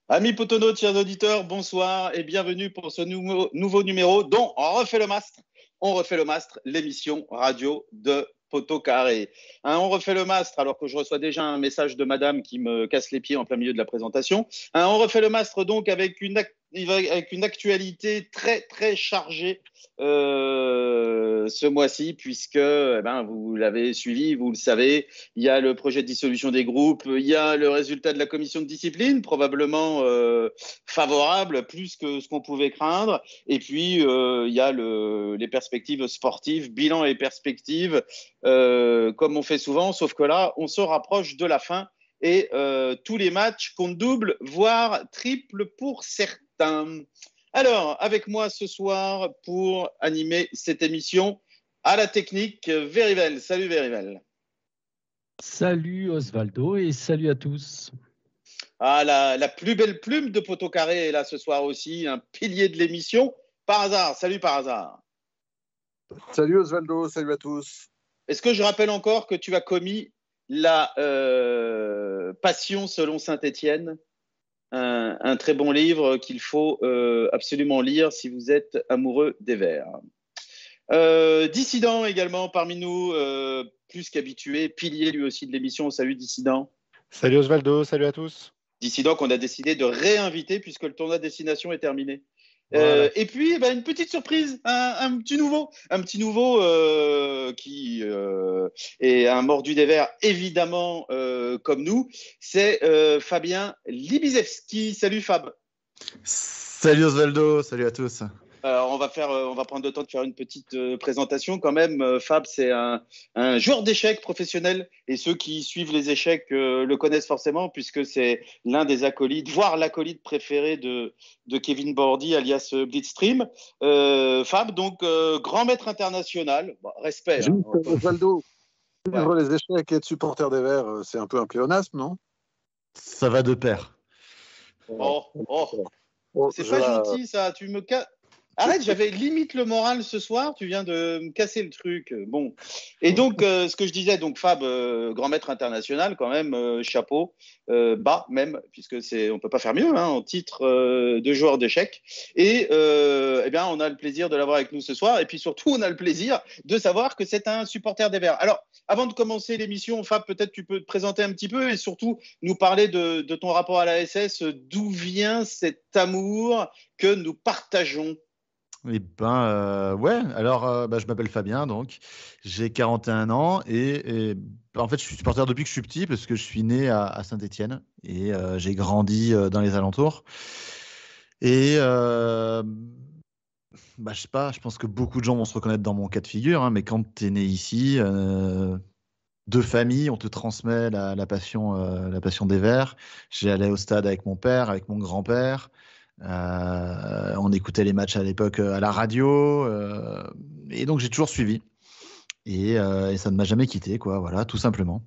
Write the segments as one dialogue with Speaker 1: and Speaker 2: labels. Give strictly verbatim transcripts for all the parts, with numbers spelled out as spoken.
Speaker 1: Amis Potono, chers auditeurs, bonsoir et bienvenue pour ce nouveau, nouveau numéro dont on refait le mastre. On refait le mastre, l'émission radio de Poteau Carré. Hein, on refait le mastre alors que je reçois déjà un message de madame qui me casse les pieds en plein milieu de la présentation. Hein, on refait le mastre donc avec une, avec une actualité très très chargée euh, ce mois-ci puisque eh ben, vous l'avez suivi, vous le savez, il y a le projet de dissolution des groupes, il y a le résultat de la commission de discipline, probablement euh, favorable, plus que ce qu'on pouvait craindre. Et puis, euh, il y a le, les perspectives sportives, bilan et perspectives, euh, comme on fait souvent, sauf que là, on se rapproche de la fin et euh, tous les matchs comptent double, voire triple pour certains. Alors, avec moi ce soir pour animer cette émission, à la technique, Verivel. Salut Verivel.
Speaker 2: Salut Osvaldo et salut à tous.
Speaker 1: Ah, la, la plus belle plume de Poteau Carré est là ce soir aussi, un pilier de l'émission. Par hasard, salut par hasard.
Speaker 3: Salut Osvaldo, salut à tous.
Speaker 1: Est-ce que je rappelle encore que tu as commis la euh, Passion selon Saint-Étienne, un, un très bon livre qu'il faut euh, absolument lire si vous êtes amoureux des Verts. Euh, Dissident également parmi nous, euh, plus qu'habitué, pilier lui aussi de l'émission. Salut Dissident.
Speaker 4: Salut Osvaldo, salut à tous.
Speaker 1: Dissident qu'on a décidé de réinviter puisque le tournoi de destination est terminé. Voilà. Euh, et puis, eh ben, une petite surprise, un, un petit nouveau, un petit nouveau euh, qui euh, est un mordu des Verts, évidemment, euh, comme nous, c'est euh, Fabien Libizewski. Salut Fab.
Speaker 5: Salut Osvaldo, salut à tous.
Speaker 1: Alors, on va faire, on va prendre le temps de faire une petite euh, présentation quand même. Euh, Fab, c'est un, un joueur d'échecs professionnel et ceux qui suivent les échecs euh, le connaissent forcément puisque c'est l'un des acolytes, voire l'acolyte préféré de, de Kevin Bordy, alias Blitzstream. Euh, Fab, donc euh, grand maître international, bon, respect.
Speaker 3: Juste, hein, Osvaldo, suivre ouais. les échecs et être supporter des Verts, c'est un peu un pléonasme, non?
Speaker 5: Ça va de pair.
Speaker 1: Oh, oh. oh c'est pas la... gentil ça, tu me casses. Arrête, j'avais limite le moral ce soir, tu viens de me casser le truc. Bon. Et donc, euh, ce que je disais, donc Fab, euh, grand maître international, quand même, euh, chapeau, euh, bas même, puisque c'est, on peut pas faire mieux, hein, en titre euh, de joueur d'échecs. Et euh, eh bien, on a le plaisir de l'avoir avec nous ce soir. Et puis surtout, on a le plaisir de savoir que c'est un supporter des Verts. Alors, avant de commencer l'émission, Fab, peut-être tu peux te présenter un petit peu et surtout nous parler de, de ton rapport à la S S, d'où vient cet amour que nous partageons.
Speaker 5: Eh ben, euh, ouais, alors euh, bah, je m'appelle Fabien, donc j'ai quarante et un ans et, et bah, en fait, je suis supporter depuis que je suis petit parce que je suis né à, à Saint-Étienne et euh, j'ai grandi euh, dans les alentours. Et euh, bah, je sais pas, je pense que beaucoup de gens vont se reconnaître dans mon cas de figure, hein, mais quand tu es né ici, euh, de famille, on te transmet la, la, passion, euh, la passion des Verts. J'ai allé au stade avec mon père, avec mon grand-père. Euh, on écoutait les matchs à l'époque à la radio euh, et donc j'ai toujours suivi et, euh, et ça ne m'a jamais quitté, quoi, voilà, tout simplement.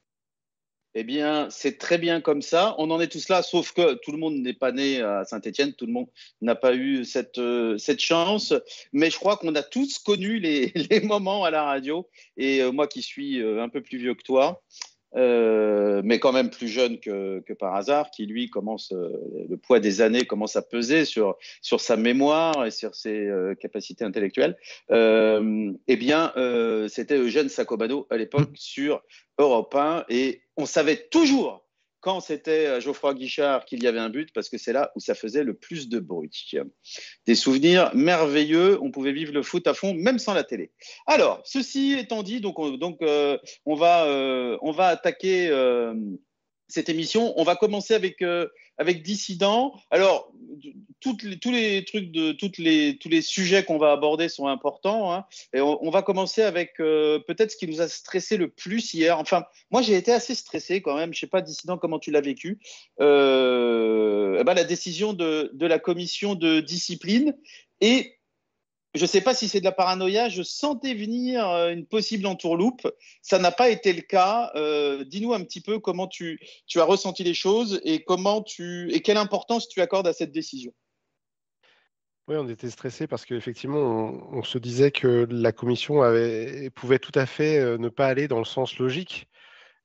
Speaker 1: Eh bien, c'est très bien comme ça. On en est tous là, sauf que tout le monde n'est pas né à Saint-Étienne, tout le monde n'a pas eu cette, euh, cette chance. Mais je crois qu'on a tous connu les, les moments à la radio. Et euh, moi qui suis euh, un peu plus vieux que toi, Euh, mais quand même plus jeune que, que par hasard, qui lui commence, euh, le poids des années commence à peser sur, sur sa mémoire et sur ses euh, capacités intellectuelles, euh, eh bien, euh, c'était Eugène Sacobano à l'époque mmh. sur Europe un et on savait toujours quand c'était Geoffroy Guichard qu'il y avait un but parce que c'est là où ça faisait le plus de bruit. Des souvenirs merveilleux, on pouvait vivre le foot à fond, même sans la télé. Alors, ceci étant dit, donc, on, donc, euh, on, va, euh, on va attaquer euh, cette émission. On va commencer avec, euh, avec Dissident. Alors, toutes les, tous les trucs, de, toutes les, tous les sujets qu'on va aborder sont importants. Hein, et on, on va commencer avec euh, peut-être ce qui nous a stressé le plus hier. Enfin, moi, j'ai été assez stressé quand même. Je ne sais pas, Dissident, comment tu l'as vécu. Euh, eh ben, la décision de, de la commission de discipline. Et je ne sais pas si c'est de la paranoïa, je sentais venir une possible entourloupe. Ça n'a pas été le cas. Euh, dis-nous un petit peu comment tu, tu as ressenti les choses et, comment tu, et quelle importance tu accordes à cette décision.
Speaker 4: Oui, on était stressés parce qu'effectivement, on, on se disait que la commission avait, pouvait tout à fait ne pas aller dans le sens logique.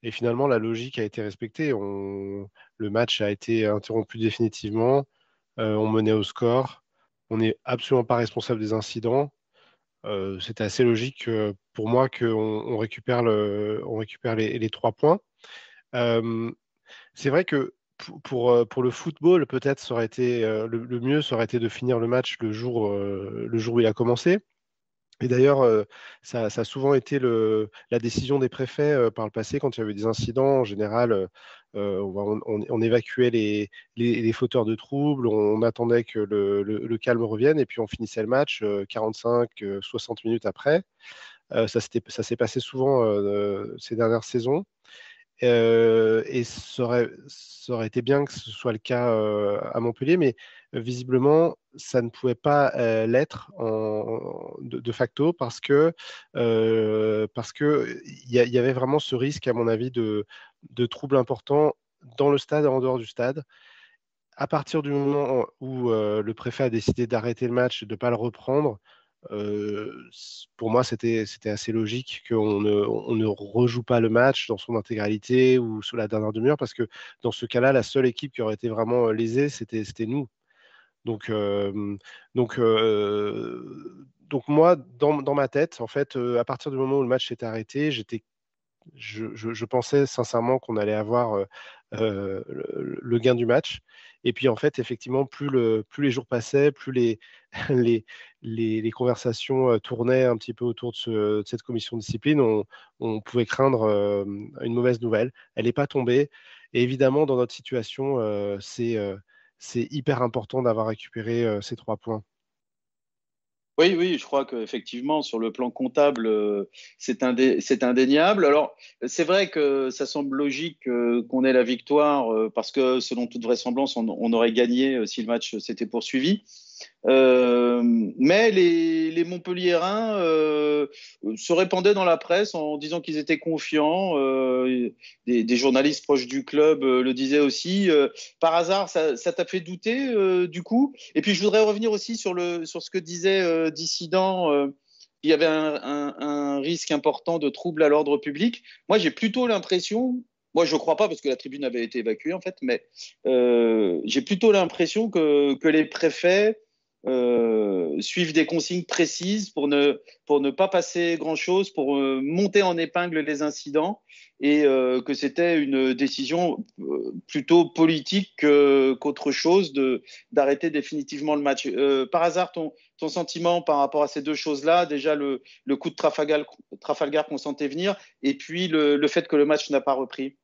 Speaker 4: Et finalement, la logique a été respectée. On... Le match a été interrompu définitivement. Euh, on menait au score. On n'est absolument pas responsable des incidents. Euh, c'était assez logique euh, pour moi qu'on on récupère, le, on récupère les, les trois points. Euh, c'est vrai que pour, pour, euh, pour le football, peut-être ça aurait été euh, le, le mieux, ça aurait été de finir le match le jour, euh, le jour où il a commencé. Et d'ailleurs, euh, ça, ça a souvent été le, la décision des préfets euh, par le passé quand il y avait des incidents. En général, euh, euh, on, on- on évacuait les, les, les fauteurs de troubles, on attendait que le, le- le calme revienne et puis on finissait le match euh, quarante-cinq, euh, soixante minutes après. Euh, ça s'était- ça s'est passé souvent euh, ces dernières saisons. Euh, et ça aurait, ça aurait été bien que ce soit le cas euh, à Montpellier, mais euh, visiblement, ça ne pouvait pas euh, l'être en, de, de facto parce que euh, parce que il y, a- il y avait vraiment ce risque, à mon avis, de, de troubles importants dans le stade et en dehors du stade. À partir du moment où euh, le préfet a décidé d'arrêter le match et de ne pas le reprendre, euh, c- pour moi, c'était, c'était assez logique qu'on ne, on ne rejoue pas le match dans son intégralité ou sur la dernière demi-heure, parce que dans ce cas-là, la seule équipe qui aurait été vraiment euh, lésée, c'était, c'était nous. Donc, euh, donc, euh, donc moi, dans, dans ma tête, en fait, euh, à partir du moment où le match s'était arrêté, j'étais je, je- je pensais sincèrement qu'on allait avoir euh, euh, le, le gain du match. Et puis en fait, effectivement, plus, le, plus les jours passaient, plus les, les, les, les conversations euh, tournaient un petit peu autour de, ce- de cette commission de discipline, on, on pouvait craindre euh, une mauvaise nouvelle. Elle n'est pas tombée. Et évidemment, dans notre situation, euh, c'est euh, c'est hyper important d'avoir récupéré euh, ces trois points.
Speaker 1: Oui, oui, je crois qu'effectivement, sur le plan comptable, euh, c'est indé- c'est indéniable. Alors, c'est vrai que ça semble logique euh, qu'on ait la victoire euh, parce que, selon toute vraisemblance, on, on aurait gagné euh, si le match s'était poursuivi. Euh, mais les, les Montpelliérains euh, se répandaient dans la presse en disant qu'ils étaient confiants. Euh, des, des journalistes proches du club euh, le disaient aussi. Euh, par hasard, ça, ça t'a fait douter euh, du coup? Et puis je voudrais revenir aussi sur, le, sur ce que disait euh, Dissident. Euh, il y avait un, un, un risque important de trouble à l'ordre public. Moi, j'ai plutôt l'impression, moi je ne crois pas parce que la tribune avait été évacuée en fait, mais euh, j'ai plutôt l'impression que, que les préfets euh, suivent des consignes précises pour ne, pour ne pas passer grand-chose, pour euh, monter en épingle les incidents, et euh, que c'était une décision euh, plutôt politique que, qu'autre chose de, d'arrêter définitivement le match. Euh, par hasard, ton, ton sentiment par rapport à ces deux choses-là, déjà le, le coup de Trafalgar, Trafalgar qu'on sentait venir, et puis le, le fait que le match n'a pas repris.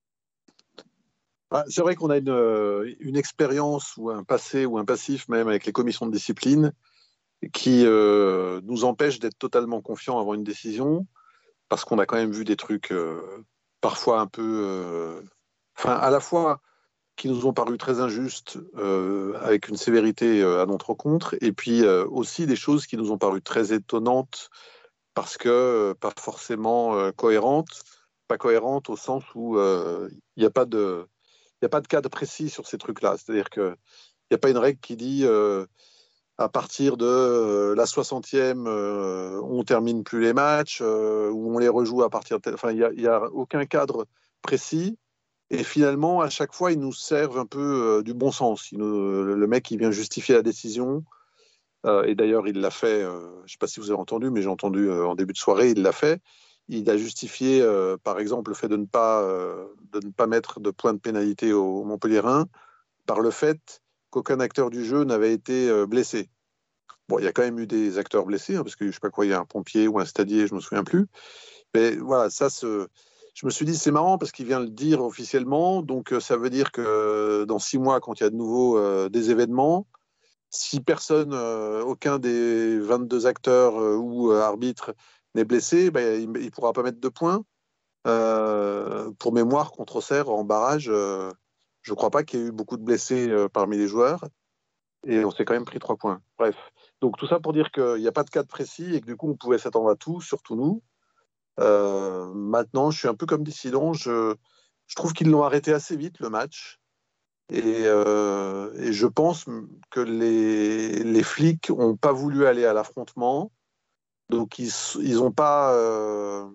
Speaker 3: Ah, c'est vrai qu'on a une, euh, une expérience ou un passé ou un passif même avec les commissions de discipline qui euh, nous empêche d'être totalement confiants avant une décision parce qu'on a quand même vu des trucs euh, parfois un peu, euh, enfin à la fois qui nous ont paru très injustes euh, avec une sévérité euh, à notre rencontre et puis euh, aussi des choses qui nous ont paru très étonnantes parce que euh, pas forcément euh, cohérentes, pas cohérentes au sens où euh, il n'y a pas de il n'y a pas de cadre précis sur ces trucs-là. C'est-à-dire qu'il n'y a pas une règle qui dit euh, à partir de euh, la soixantième, euh, on termine plus les matchs, euh, ou on les rejoue à partir de... Enfin, il n'y a, y a aucun cadre précis. Et finalement, à chaque fois, ils nous servent un peu euh, du bon sens. Il nous, le mec, il vient justifier la décision. Euh, et d'ailleurs, il l'a fait, euh, je ne sais pas si vous avez entendu, mais j'ai entendu euh, en début de soirée, il l'a fait. Il a justifié, euh, par exemple, le fait de ne pas, euh, de ne pas mettre de point de pénalité aux Montpelliérains par le fait qu'aucun acteur du jeu n'avait été euh, blessé. Bon, il y a quand même eu des acteurs blessés, hein, parce que je ne sais pas quoi, il y a un pompier ou un stadier, je ne me souviens plus. Mais voilà, ça, se... je me suis dit, c'est marrant parce qu'il vient le dire officiellement. Donc, euh, ça veut dire que euh, dans six mois, quand il y a de nouveau euh, des événements, si personne, euh, aucun des vingt-deux acteurs euh, ou euh, arbitres n'est blessé, ben, il ne pourra pas mettre de points. Euh, pour mémoire, contre Auxerre, en barrage, euh, je ne crois pas qu'il y ait eu beaucoup de blessés euh, parmi les joueurs. Et on s'est quand même pris trois points. Bref. Donc tout ça pour dire qu'il n'y a pas de cadre précis et que du coup, on pouvait s'attendre à tout, surtout nous. Euh, maintenant, je suis un peu comme Dissident. Je, je trouve qu'ils l'ont arrêté assez vite, le match. Et, euh, et je pense que les, les flics n'ont pas voulu aller à l'affrontement. Donc, ils ils ont pas, euh,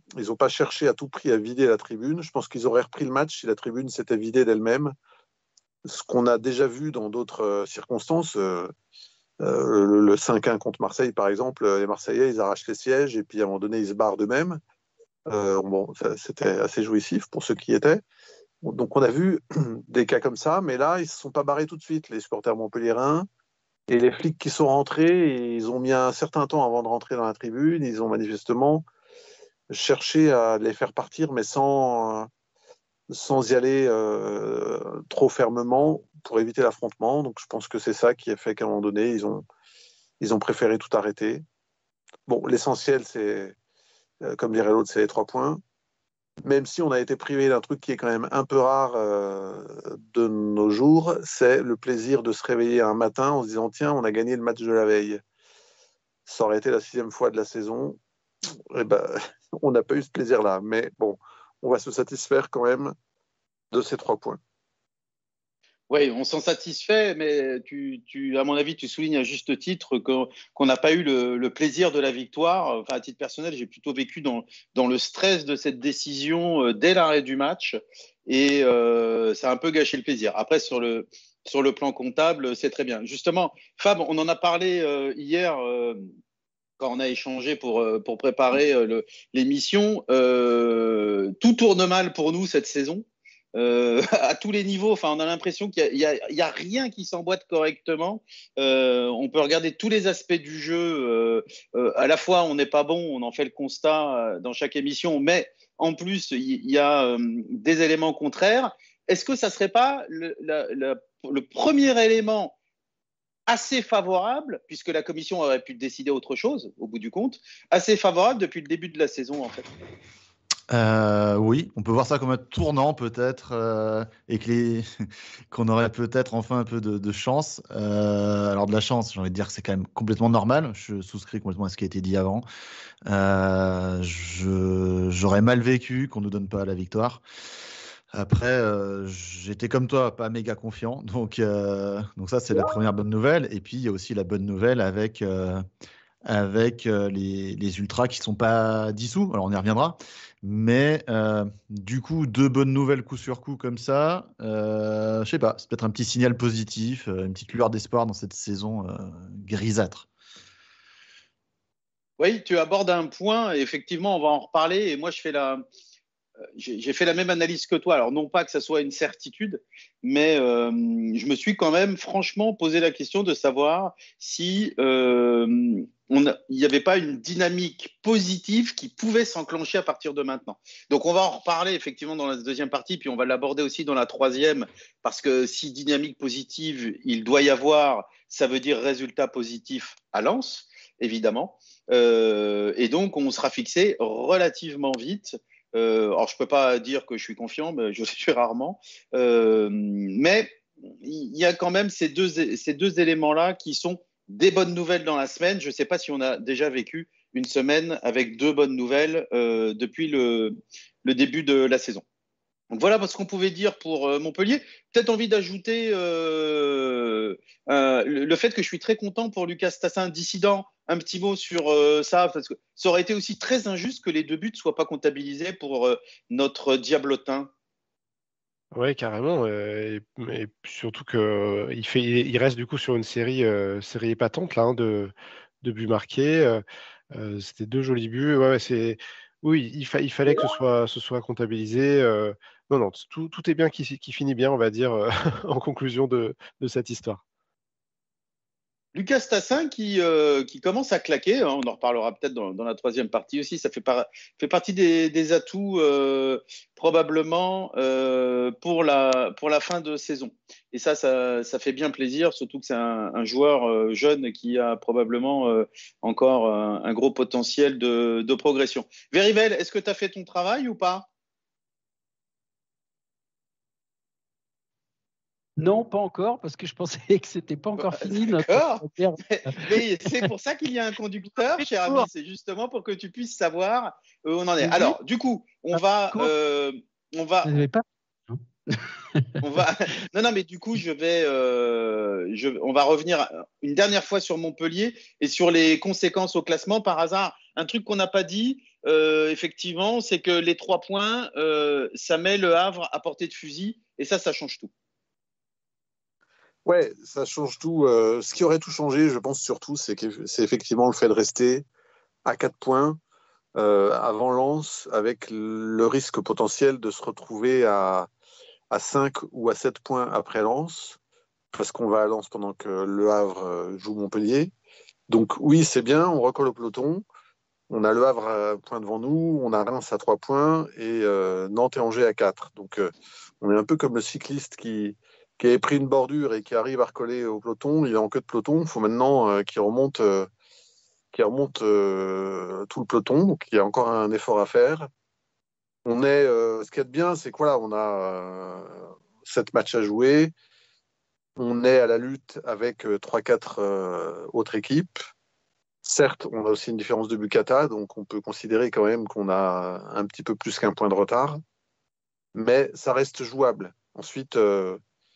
Speaker 3: ils n'ont pas cherché à tout prix à vider la tribune. Je pense qu'ils auraient repris le match si la tribune s'était vidée d'elle-même. Ce qu'on a déjà vu dans d'autres euh, circonstances, euh, euh, le, le cinq un contre Marseille, par exemple, les Marseillais, ils arrachent les sièges et puis à un moment donné, ils se barrent d'eux-mêmes. Euh, bon, ça, c'était assez jouissif pour ceux qui y étaient. Donc on a vu des cas comme ça, mais là, ils ne se sont pas barrés tout de suite, les supporters montpelliérains. Et les flics qui sont rentrés, ils ont mis un certain temps avant de rentrer dans la tribune. Ils ont manifestement cherché à les faire partir, mais sans, sans y aller euh, trop fermement pour éviter l'affrontement. Donc je pense que c'est ça qui a fait qu'à un moment donné, ils ont, ils ont préféré tout arrêter. Bon, l'essentiel, c'est, euh, comme dirait l'autre, c'est les trois points. Même si on a été privé d'un truc qui est quand même un peu rare euh, de nos jours, c'est le plaisir de se réveiller un matin en se disant « Tiens, on a gagné le match de la veille ». Ça aurait été la sixième fois de la saison. Et ben, on n'a pas eu ce plaisir-là. Mais bon, on va se satisfaire quand même de ces trois points.
Speaker 1: Oui, on s'en satisfait, mais tu, tu, à mon avis, tu soulignes à juste titre qu'on qu'on n'a pas eu le, le plaisir de la victoire. Enfin, à titre personnel, j'ai plutôt vécu dans, dans le stress de cette décision euh, dès l'arrêt du match, et euh, ça a un peu gâché le plaisir. Après, sur le, sur le plan comptable, c'est très bien. Justement, Fab, on en a parlé euh, hier euh, quand on a échangé pour, euh, pour préparer euh, le, l'émission. Euh, tout tourne mal pour nous cette saison. Euh, à tous les niveaux, enfin, on a l'impression qu'il n'y a, a, a rien qui s'emboîte correctement. Euh, on peut regarder tous les aspects du jeu. Euh, euh, à la fois, on n'est pas bon, on en fait le constat dans chaque émission, mais en plus, il y, y a euh, des éléments contraires. Est-ce que ça ne serait pas le, la, la, le premier élément assez favorable, puisque la commission aurait pu décider autre chose, au bout du compte, assez favorable depuis le début de la saison, en fait?
Speaker 5: Euh, oui, on peut voir ça comme un tournant peut-être, euh, et que les... qu'on aurait peut-être enfin un peu de, de chance. Euh, alors de la chance, j'ai envie de dire que c'est quand même complètement normal. Je souscris complètement à ce qui a été dit avant. Euh, je... J'aurais mal vécu qu'on ne nous donne pas la victoire. Après, euh, j'étais comme toi, pas méga confiant. Donc, euh, donc ça, c'est la première bonne nouvelle. Et puis, il y a aussi la bonne nouvelle avec, euh, avec euh, les, les ultras qui ne sont pas dissous. Alors, on y reviendra. Mais euh, du coup, deux bonnes nouvelles coup sur coup comme ça, euh, je sais pas, c'est peut-être un petit signal positif, euh, une petite lueur d'espoir dans cette saison euh, grisâtre.
Speaker 1: Oui, tu abordes un point, et effectivement, on va en reparler. Et moi, je fais la, j'ai, j'ai fait la même analyse que toi. Alors, non pas que ça soit une certitude, mais euh, je me suis quand même franchement posé la question de savoir si euh, on a, il n'y avait pas une dynamique positive qui pouvait s'enclencher à partir de maintenant. Donc, on va en reparler effectivement dans la deuxième partie, puis on va l'aborder aussi dans la troisième, parce que si dynamique positive il doit y avoir, ça veut dire résultat positif à Lens, évidemment. Euh, et donc, on sera fixé relativement vite. Euh, alors, je ne peux pas dire que je suis confiant, mais je suis rarement. Euh, mais il y a quand même ces deux, ces deux éléments-là qui sont des bonnes nouvelles dans la semaine. Je ne sais pas si on a déjà vécu une semaine avec deux bonnes nouvelles euh, depuis le, le début de la saison. Donc voilà ce qu'on pouvait dire pour euh, Montpellier. Peut-être envie d'ajouter euh, euh, le, le fait que je suis très content pour Lucas Tassin, dissident. Un petit mot sur euh, ça, parce que ça aurait été aussi très injuste que les deux buts ne soient pas comptabilisés pour euh, notre diablotin.
Speaker 4: Ouais, carrément. euh, et, et surtout que il fait, il reste du coup sur une série, euh, série épatante là, hein, de, de buts marqués. euh, euh, c'était deux jolis buts. Ouais, ouais, c'est, oui, il, fa- il fallait que ce soit, ce soit comptabilisé. euh, non, non, tout, tout est bien qui, qui finit bien, on va dire, euh, en conclusion de, de cette histoire.
Speaker 1: Lucas Tassin qui, euh, qui commence à claquer, hein, on en reparlera peut-être dans, dans la troisième partie aussi, ça fait, par, fait partie des, des atouts euh, probablement euh, pour, la, pour la fin de saison. Et ça, ça, ça fait bien plaisir, surtout que c'est un, un joueur euh, jeune qui a probablement euh, encore un, un gros potentiel de, de progression. Verivel, est-ce que tu as fait ton travail ou pas ?
Speaker 2: Non, pas encore, parce que je pensais que c'était pas encore fini.
Speaker 1: D'accord.
Speaker 2: Notre...
Speaker 1: Mais, mais c'est pour ça qu'il y a un conducteur, cher ami. C'est justement pour que tu puisses savoir où on en est. Alors, du coup, on va, euh, on va,
Speaker 2: pas...
Speaker 1: on va. Non, non, mais du coup, je vais, euh, je, on va revenir une dernière fois sur Montpellier et sur les conséquences au classement. Par hasard, un truc qu'on n'a pas dit. euh, effectivement, c'est que les trois points, euh, ça met le Havre à portée de fusil, et ça, ça change tout.
Speaker 3: Ouais, ça change tout. Euh, ce qui aurait tout changé, je pense surtout, c'est que c'est effectivement le fait de rester à quatre points euh, avant Lens, avec le risque potentiel de se retrouver à, à cinq ou à sept points après Lens, parce qu'on va à Lens pendant que le Havre joue Montpellier. Donc oui, c'est bien, on recolle au peloton. On a le Havre à point devant nous, on a Reims à trois points et euh, Nantes et Angers à quatre. Donc euh, on est un peu comme le cycliste qui, qui avait pris une bordure et qui arrive à recoller au peloton. Il est en queue de peloton. Il faut maintenant euh, qu'il remonte, euh, qu'il remonte euh, tout le peloton. Donc il y a encore un effort à faire. On est, euh, ce qui est bien, c'est que voilà, on a euh, sept matchs à jouer. On est à la lutte avec euh, trois quatre euh, autres équipes. Certes, on a aussi une différence de Bukata, donc on peut considérer quand même qu'on a un petit peu plus qu'un point de retard, mais ça reste jouable. Ensuite, euh,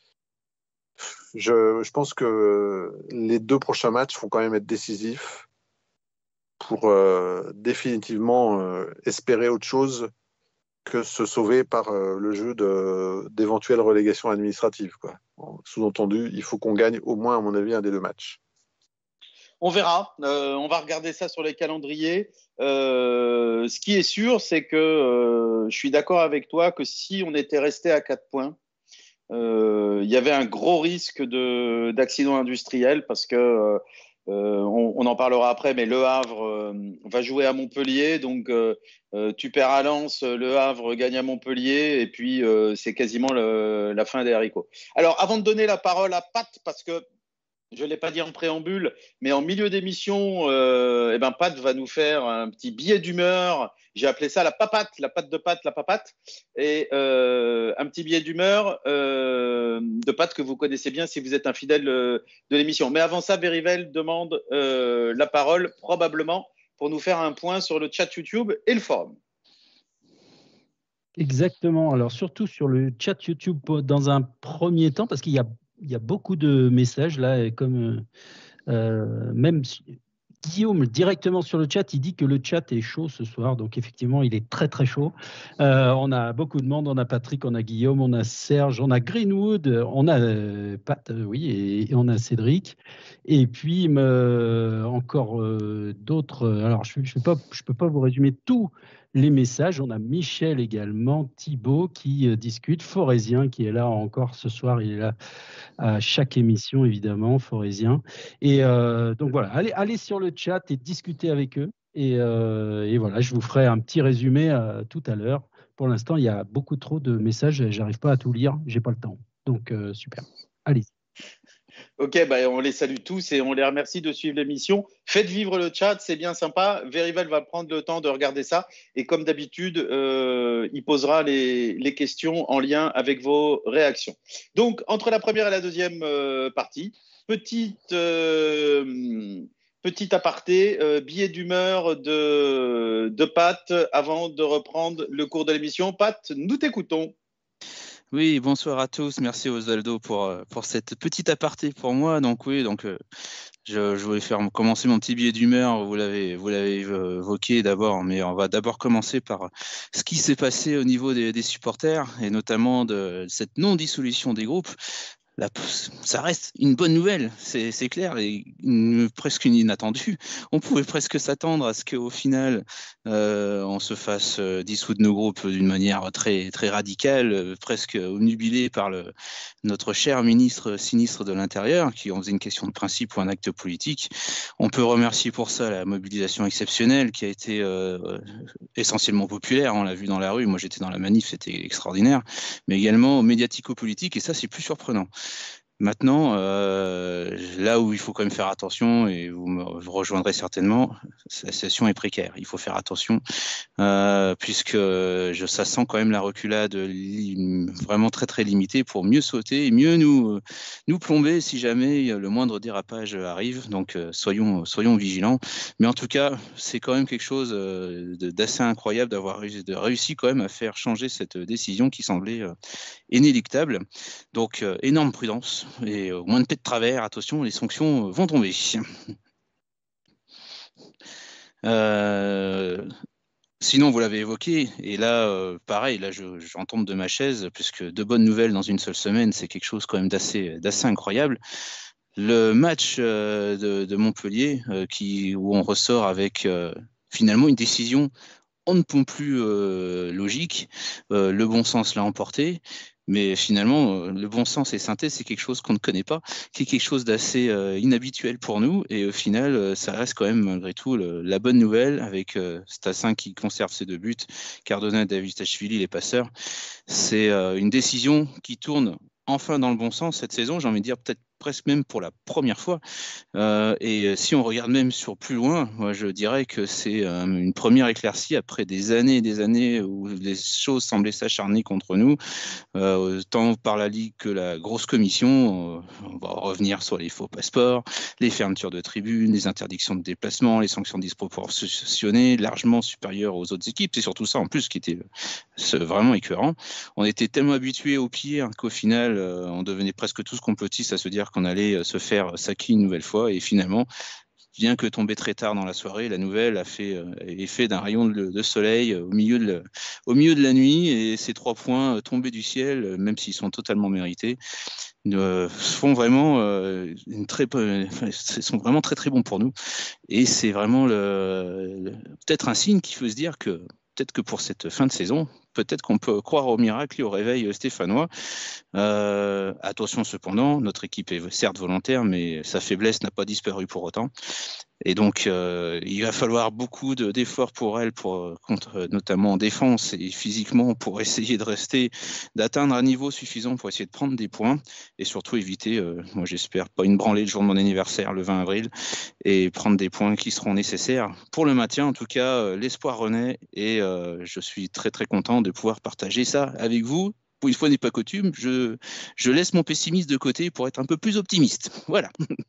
Speaker 3: je, je pense que les deux prochains matchs vont quand même être décisifs pour euh, définitivement euh, espérer autre chose que se sauver par euh, le jeu de, d'éventuelles relégations administratives, quoi. Sous-entendu, il faut qu'on gagne au moins, à mon avis, un des deux matchs.
Speaker 1: On verra, euh, on va regarder ça sur les calendriers. Euh, ce qui est sûr, c'est que euh, je suis d'accord avec toi que si on était resté à quatre points, euh, il y avait un gros risque de, d'accident industriel parce que, euh, on, on en parlera après, mais Le Havre euh, va jouer à Montpellier, donc euh, euh, tu perds à Lens, Le Havre gagne à Montpellier, et puis euh, c'est quasiment le, la fin des haricots. Alors, avant de donner la parole à Pat, parce que je ne l'ai pas dit en préambule, mais en milieu d'émission, euh, eh ben Pat va nous faire un petit billet d'humeur. J'ai appelé ça la papate, la patte de Pat, la papate. Et euh, un petit billet d'humeur euh, de Pat que vous connaissez bien si vous êtes un fidèle euh, de l'émission. Mais avant ça, Verivel demande euh, la parole, probablement, pour nous faire un point sur le chat YouTube et le forum.
Speaker 2: Exactement. Alors, surtout sur le chat YouTube dans un premier temps, parce qu'il y a Il y a beaucoup de messages là, et comme euh, même Guillaume directement sur le chat, il dit que le chat est chaud ce soir, donc effectivement il est très très chaud. Euh, on a beaucoup de monde, on a Patrick, on a Guillaume, on a Serge, on a Greenwood, on a euh, Pat, euh, oui, et, et on a Cédric, et puis euh, encore euh, d'autres. Alors je ne je peux, peux pas vous résumer tous les messages. On a Michel également, Thibaut qui euh, discute, Forésien qui est là encore ce soir, il est là à chaque émission, évidemment, Forésien. Et euh, donc voilà, allez, allez sur le chat et discutez avec eux. Et, euh, et voilà, je vous ferai un petit résumé euh, tout à l'heure. Pour l'instant, il y a beaucoup trop de messages, j'arrive pas à tout lire, j'ai pas le temps. Donc euh, super, allez.
Speaker 1: Ok, bah, on les salue tous et on les remercie de suivre l'émission. Faites vivre le chat, c'est bien sympa. Verivel va prendre le temps de regarder ça. Et comme d'habitude, euh, il posera les, les questions en lien avec vos réactions. Donc, entre la première et la deuxième euh, partie, petite, euh, petit aparté, euh, billet d'humeur de, de Pat avant de reprendre le cours de l'émission. Pat, nous t'écoutons.
Speaker 6: Oui, bonsoir à tous. Merci Osvaldo pour, pour cette petite aparté pour moi. Donc oui, donc euh, je, je voulais faire commencer mon petit billet d'humeur. Vous l'avez vous l'avez évoqué d'abord, mais on va d'abord commencer par ce qui s'est passé au niveau des, des supporters et notamment de cette non-dissolution des groupes. Là, ça reste une bonne nouvelle, c'est, c'est clair, et une, presque une inattendue. On pouvait presque s'attendre à ce qu'au final, euh, on se fasse euh, dissoudre nos groupes d'une manière très, très radicale, euh, presque obnubilé par le, notre cher ministre sinistre de l'Intérieur, qui en faisait une question de principe ou un acte politique. On peut remercier pour ça la mobilisation exceptionnelle qui a été euh, essentiellement populaire, on l'a vu dans la rue, moi j'étais dans la manif, c'était extraordinaire, mais également médiatico-politique, et ça c'est plus surprenant. Maintenant, euh, là où il faut quand même faire attention, et vous me rejoindrez certainement, la situation est précaire. Il faut faire attention, euh, puisque je, ça sent quand même la reculade li, vraiment très très limitée pour mieux sauter et mieux nous, nous plomber si jamais le moindre dérapage arrive. Donc soyons, soyons vigilants. Mais en tout cas, c'est quand même quelque chose d'assez incroyable d'avoir réussi, de réussi quand même à faire changer cette décision qui semblait inéluctable. Donc euh, énorme prudence et au moins de tête de travers, attention, les sanctions vont tomber. Euh, Sinon, vous l'avez évoqué, et là, euh, pareil, là, je, j'en tombe de ma chaise, puisque de bonnes nouvelles dans une seule semaine, c'est quelque chose quand même d'assez, d'assez incroyable. Le match euh, de, de Montpellier, euh, qui, où on ressort avec euh, finalement une décision on ne peut plus euh, logique, euh, le bon sens l'a emporté, mais finalement, euh, le bon sens et synthèse, c'est quelque chose qu'on ne connaît pas, qui est quelque chose d'assez euh, inhabituel pour nous, et au final, euh, ça reste quand même malgré tout le, la bonne nouvelle, avec euh, Stassin qui conserve ses deux buts, Cardona, Davitashvili, les passeurs. C'est euh, une décision qui tourne enfin dans le bon sens cette saison, j'ai envie de dire peut-être presque même pour la première fois. Euh, et si on regarde même sur plus loin, moi je dirais que c'est euh, une première éclaircie après des années et des années où les choses semblaient s'acharner contre nous, euh, tant par la Ligue que la grosse commission. Euh, on va revenir sur les faux passeports, les fermetures de tribunes, les interdictions de déplacement, les sanctions disproportionnées, largement supérieures aux autres équipes. C'est surtout ça en plus qui était euh, vraiment écœurant. On était tellement habitués au pire qu'au final, euh, on devenait presque tous complotistes à se dire qu'on allait se faire saquer une nouvelle fois, et finalement, bien que tombé très tard dans la soirée, la nouvelle a fait euh, effet d'un rayon de, de soleil au milieu de, le, au milieu de la nuit, et ces trois points euh, tombés du ciel, même s'ils sont totalement mérités, euh, font vraiment euh, une très, euh, sont vraiment très très bons pour nous, et c'est vraiment le, le, peut-être un signe qu'il faut se dire que peut-être que pour cette fin de saison, peut-être qu'on peut croire au miracle et au réveil stéphanois. Euh, attention cependant, notre équipe est certes volontaire, mais sa faiblesse n'a pas disparu pour autant. Et donc, euh, il va falloir beaucoup de, d'efforts pour elle, pour, contre, notamment en défense et physiquement, pour essayer de rester, d'atteindre un niveau suffisant pour essayer de prendre des points, et surtout éviter, euh, moi j'espère, pas une branlée le jour de mon anniversaire, le vingt avril, et prendre des points qui seront nécessaires pour le maintien. En tout cas, euh, l'espoir renaît, et euh, je suis très très content de pouvoir partager ça avec vous. Pour une fois n'est pas coutume, je, je laisse mon pessimisme de côté pour être un peu plus optimiste. Voilà.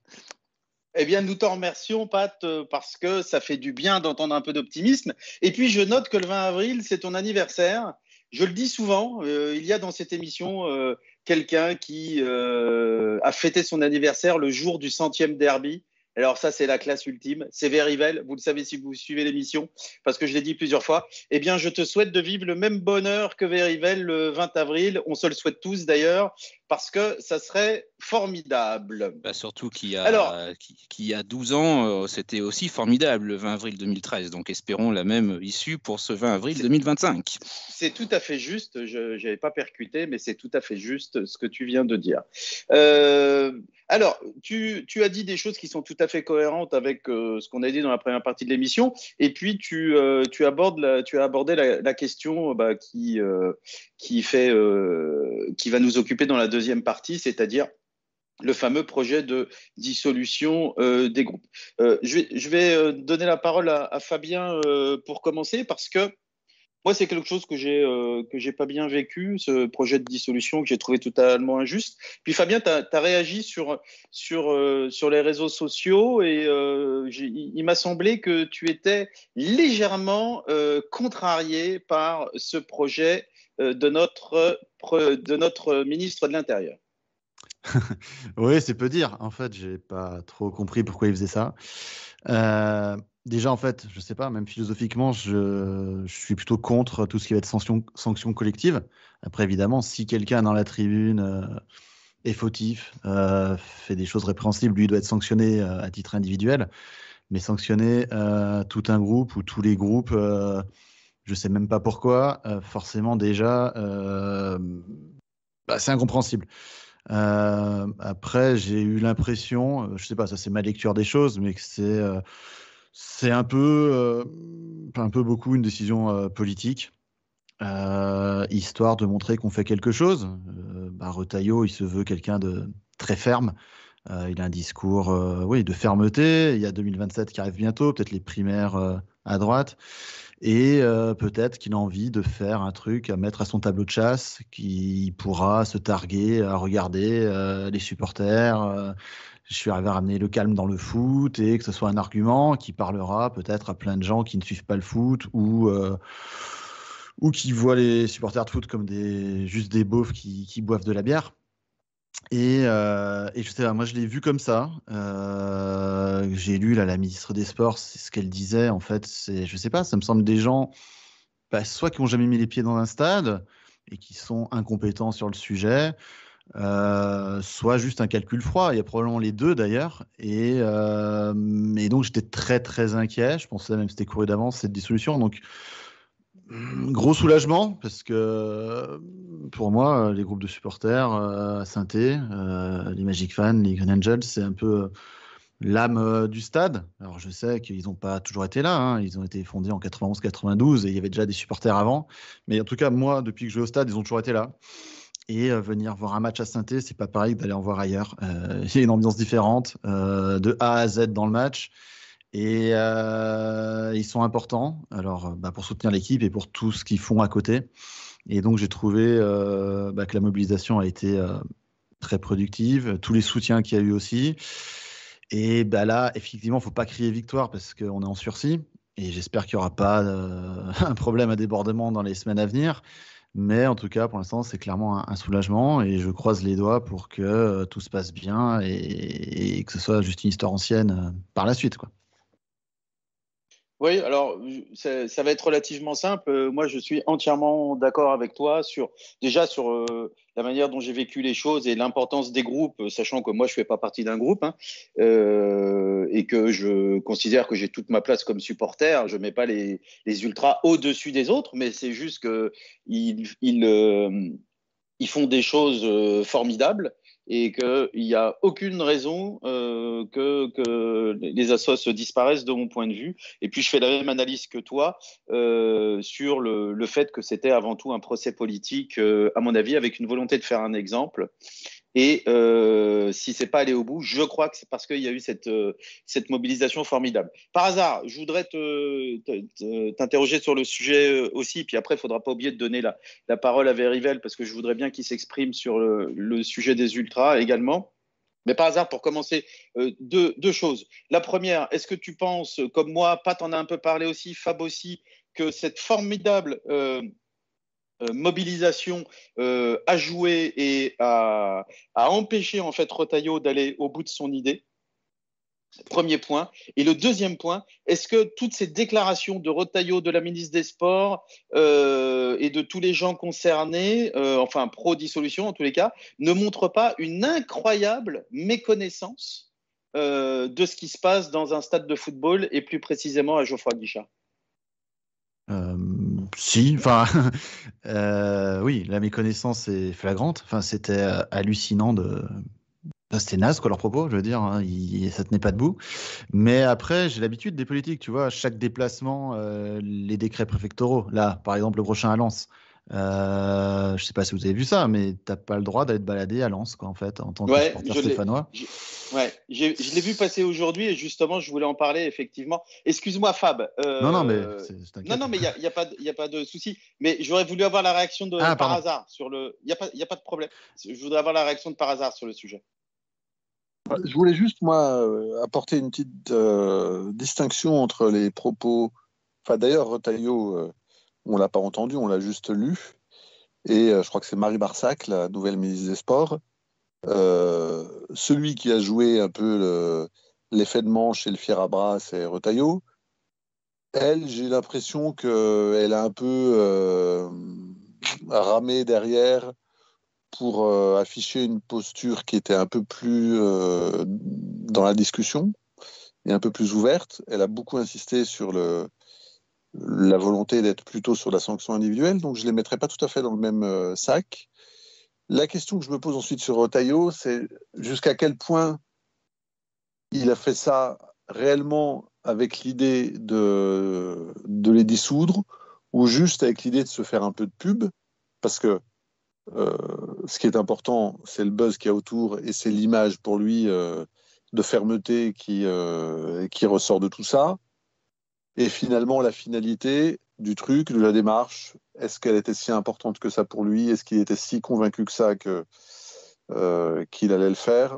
Speaker 1: Eh bien, nous t'en remercions, Pat, parce que ça fait du bien d'entendre un peu d'optimisme. Et puis, je note que le vingt avril, c'est ton anniversaire. Je le dis souvent, euh, il y a dans cette émission euh, quelqu'un qui euh, a fêté son anniversaire le jour du centième derby. Alors ça, c'est la classe ultime. C'est Verivel, vous le savez si vous suivez l'émission, parce que je l'ai dit plusieurs fois. Eh bien, je te souhaite de vivre le même bonheur que Verivel le vingt avril. On se le souhaite tous d'ailleurs, parce que ça serait formidable.
Speaker 6: Bah surtout qu'il y a, Alors, qu'il, qu'il y a douze ans, euh, c'était aussi formidable le vingt avril deux mille treize. Donc espérons la même issue pour ce vingt avril deux mille vingt-cinq.
Speaker 1: C'est tout à fait juste. Je n'avais pas percuté, mais c'est tout à fait juste ce que tu viens de dire. Euh, alors, tu, tu as dit des choses qui sont tout à fait cohérentes avec euh, ce qu'on a dit dans la première partie de l'émission. Et puis, tu, euh, tu, abordes la, tu as abordé la, la question bah, qui, euh, qui, fait, euh, qui va nous occuper dans la deuxième partie, c'est-à-dire le fameux projet de dissolution euh, des groupes. Euh, je vais, je vais euh, donner la parole à, à Fabien euh, pour commencer, parce que moi, c'est quelque chose que j'ai euh, que j'ai pas bien vécu, ce projet de dissolution que j'ai trouvé totalement injuste. Puis Fabien, tu as réagi sur, sur, euh, sur les réseaux sociaux, et euh, il, il m'a semblé que tu étais légèrement euh, contrarié par ce projet euh, de, notre, de notre ministre de l'Intérieur.
Speaker 5: Oui, c'est peu dire. En fait, j'ai pas trop compris pourquoi il faisait ça. Euh, déjà, en fait, je sais pas, même philosophiquement, je, je suis plutôt contre tout ce qui va être sanction, sanction collective. Après, évidemment, si quelqu'un dans la tribune euh, est fautif, euh, fait des choses répréhensibles, lui doit être sanctionné euh, à titre individuel. Mais sanctionner euh, tout un groupe ou tous les groupes, euh, je sais même pas pourquoi. Euh, forcément, déjà, euh, bah, c'est incompréhensible. Euh, après, j'ai eu l'impression, je sais pas, ça c'est ma lecture des choses, mais que c'est euh, c'est un peu, euh, un peu beaucoup une décision euh, politique, euh, histoire de montrer qu'on fait quelque chose. Euh, bah, Retailleau, il se veut quelqu'un de très ferme. Euh, il a un discours, euh, oui, de fermeté. Il y a deux mille vingt-sept qui arrive bientôt, peut-être les primaires euh, à droite. Et euh, peut-être qu'il a envie de faire un truc à mettre à son tableau de chasse, qui pourra se targuer à regarder euh, les supporters. Euh, je suis arrivé à ramener le calme dans le foot, et que ce soit un argument qui parlera peut-être à plein de gens qui ne suivent pas le foot, ou, euh, ou qui voient les supporters de foot comme des, juste des beaufs qui, qui boivent de la bière. Et, euh, et je sais pas, moi je l'ai vu comme ça. Euh, j'ai lu là, la ministre des Sports, c'est ce qu'elle disait. En fait, c'est, je sais pas, ça me semble des gens bah, soit qui n'ont jamais mis les pieds dans un stade et qui sont incompétents sur le sujet, euh, soit juste un calcul froid. Il y a probablement les deux d'ailleurs. Et, euh, et donc j'étais très très inquiet. Je pensais même que c'était couru d'avance cette dissolution. Donc gros soulagement parce que pour moi, les groupes de supporters euh, à Saint-Étienne, euh, les Magic Fans, les Green Angels, c'est un peu l'âme euh, du stade. Alors je sais qu'ils n'ont pas toujours été là, hein. Ils ont été fondés en quatre-vingt-onze quatre-vingt-douze et il y avait déjà des supporters avant. Mais en tout cas, moi, depuis que je vais au stade, ils ont toujours été là. Et euh, venir voir un match à Saint-Étienne, c'est pas pareil que d'aller en voir ailleurs. Euh, il y a une ambiance différente euh, de A à Z dans le match. Et euh, ils sont importants alors, bah, pour soutenir l'équipe et pour tout ce qu'ils font à côté. Et donc j'ai trouvé euh, bah, que la mobilisation a été euh, très productive, tous les soutiens qu'il y a eu aussi. Et bah, là, effectivement, il ne faut pas crier victoire parce qu'on est en sursis. Et j'espère qu'il n'y aura pas euh, un problème à débordement dans les semaines à venir. Mais en tout cas, pour l'instant, c'est clairement un, un soulagement. Et je croise les doigts pour que euh, tout se passe bien et, et que ce soit juste une histoire ancienne euh, par la suite, quoi.
Speaker 1: Oui, alors ça, ça va être relativement simple. Euh, Moi, je suis entièrement d'accord avec toi sur déjà sur euh, la manière dont j'ai vécu les choses et l'importance des groupes, euh, sachant que moi, je fais pas partie d'un groupe hein, euh, et que je considère que j'ai toute ma place comme supporter. Je mets pas les, les ultras au-dessus des autres, mais c'est juste que ils, ils, euh, ils font des choses euh, formidables et qu'il n'y a aucune raison euh, que, que les assos disparaissent de mon point de vue. Et puis je fais la même analyse que toi euh, sur le, le fait que c'était avant tout un procès politique, euh, à mon avis, avec une volonté de faire un exemple. Et euh, si c'est pas allé au bout, je crois que c'est parce qu'il y a eu cette, euh, cette mobilisation formidable. Par hasard, je voudrais te, te, t'interroger sur le sujet aussi, puis après, il ne faudra pas oublier de donner la, la parole à Verivel, parce que je voudrais bien qu'il s'exprime sur le, le sujet des ultras également. Mais par hasard, pour commencer, euh, deux, deux choses. La première, est-ce que tu penses, comme moi, Pat en a un peu parlé aussi, Fab aussi, que cette formidable euh, euh, mobilisation euh, a joué et a, a empêché en fait Retailleau d'aller au bout de son idée? Premier point. Et le deuxième point, est-ce que toutes ces déclarations de Retailleau, de la ministre des Sports euh, et de tous les gens concernés, euh, enfin pro-dissolution en tous les cas, ne montrent pas une incroyable méconnaissance euh, de ce qui se passe dans un stade de football et plus précisément à Geoffroy Guichard?
Speaker 5: Euh, si, enfin, euh, oui, la méconnaissance est flagrante. Enfin, c'était euh, hallucinant de. Enfin, c'était naze, quoi, leurs propos, je veux dire, hein, il- ça tenait pas debout. Mais après, j'ai l'habitude des politiques, tu vois, chaque déplacement, euh, les décrets préfectoraux. Là, par exemple, le prochain à Lens. Euh, je sais pas si vous avez vu ça, mais t'as pas le droit d'aller te balader à Lens, quoi, en fait, en tant que
Speaker 1: Ouais,
Speaker 5: supporter
Speaker 1: je l'ai,
Speaker 5: stéphanois.
Speaker 1: j'ai- ouais, j'ai- je l'ai vu passer aujourd'hui et justement, je voulais en parler effectivement. Excuse-moi, Fab.
Speaker 5: Non, non, mais
Speaker 1: euh,
Speaker 5: c'est- c'est
Speaker 1: Non,
Speaker 5: t'inquiète.
Speaker 1: non, mais il n'y a, y a pas de, y a pas de souci. Mais j'aurais voulu avoir la réaction de
Speaker 5: Ah,
Speaker 1: par
Speaker 5: pardon.
Speaker 1: hasard sur le. Il n'y a, pas- y a pas de problème. Je voudrais avoir la réaction de par hasard sur le sujet.
Speaker 3: Je voulais juste, moi, euh, apporter une petite euh, distinction entre les propos. Enfin, d'ailleurs, Retailleau, euh, on ne l'a pas entendu, on l'a juste lu. Et euh, je crois que c'est Marie Barsac, la nouvelle ministre des Sports. Euh, celui qui a joué un peu le- l'effet de manche et le fier à bras, c'est Retailleau. Elle, j'ai l'impression qu'elle a un peu euh, ramé derrière pour euh, afficher une posture qui était un peu plus euh, dans la discussion et un peu plus ouverte. Elle a beaucoup insisté sur le, la volonté d'être plutôt sur la sanction individuelle, donc je ne les mettrai pas tout à fait dans le même euh, sac. La question que je me pose ensuite sur Retailleau, c'est jusqu'à quel point il a fait ça réellement avec l'idée de, de les dissoudre ou juste avec l'idée de se faire un peu de pub, parce que euh, ce qui est important, c'est le buzz qu'il y a autour et c'est l'image pour lui euh, de fermeté qui, euh, qui ressort de tout ça. Et finalement, la finalité du truc, de la démarche, est-ce qu'elle était si importante que ça pour lui? Est-ce qu'il était si convaincu que ça que, euh, qu'il allait le faire?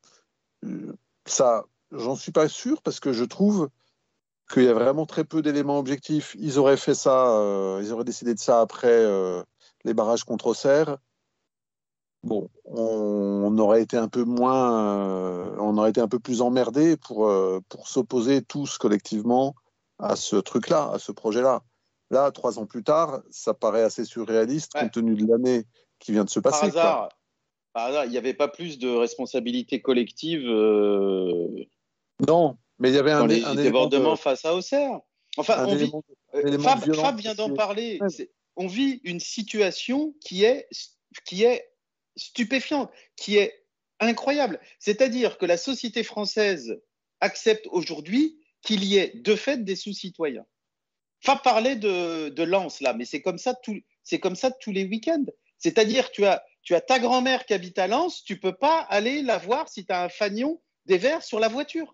Speaker 3: Ça, j'en suis pas sûr parce que je trouve qu'il y a vraiment très peu d'éléments objectifs. Ils auraient fait ça, euh, ils auraient décidé de ça après euh, les barrages contre Auxerre. Bon, on, on aurait été un peu moins, euh, on aurait été un peu plus emmerdés pour, euh, pour s'opposer tous collectivement à ce truc-là, à ce projet-là. Là, trois ans plus tard, ça paraît assez surréaliste
Speaker 1: Ouais.
Speaker 3: compte tenu de l'année qui vient de se passer.
Speaker 1: Par hasard, par hasard, il n'y avait pas plus de responsabilité collective euh,
Speaker 3: Non, mais il y avait un,
Speaker 1: dans les
Speaker 3: un
Speaker 1: débordements
Speaker 3: de,
Speaker 1: face à Auxerre. Enfin,
Speaker 3: un
Speaker 1: on vit,
Speaker 3: élément,
Speaker 1: euh,
Speaker 3: un élément
Speaker 1: Fab,
Speaker 3: de violence.
Speaker 1: Fab vient d'en parler. C'est, on vit une situation qui est, qui est stupéfiante, qui est incroyable. C'est-à-dire que la société française accepte aujourd'hui qu'il y ait de fait des sous-citoyens. Fab parlait de, de Lens, là, mais c'est comme ça, tout, c'est comme ça tous les week-ends. C'est-à-dire, tu as, tu as ta grand-mère qui habite à Lens, tu ne peux pas aller la voir si tu as un fanion des verres sur la voiture.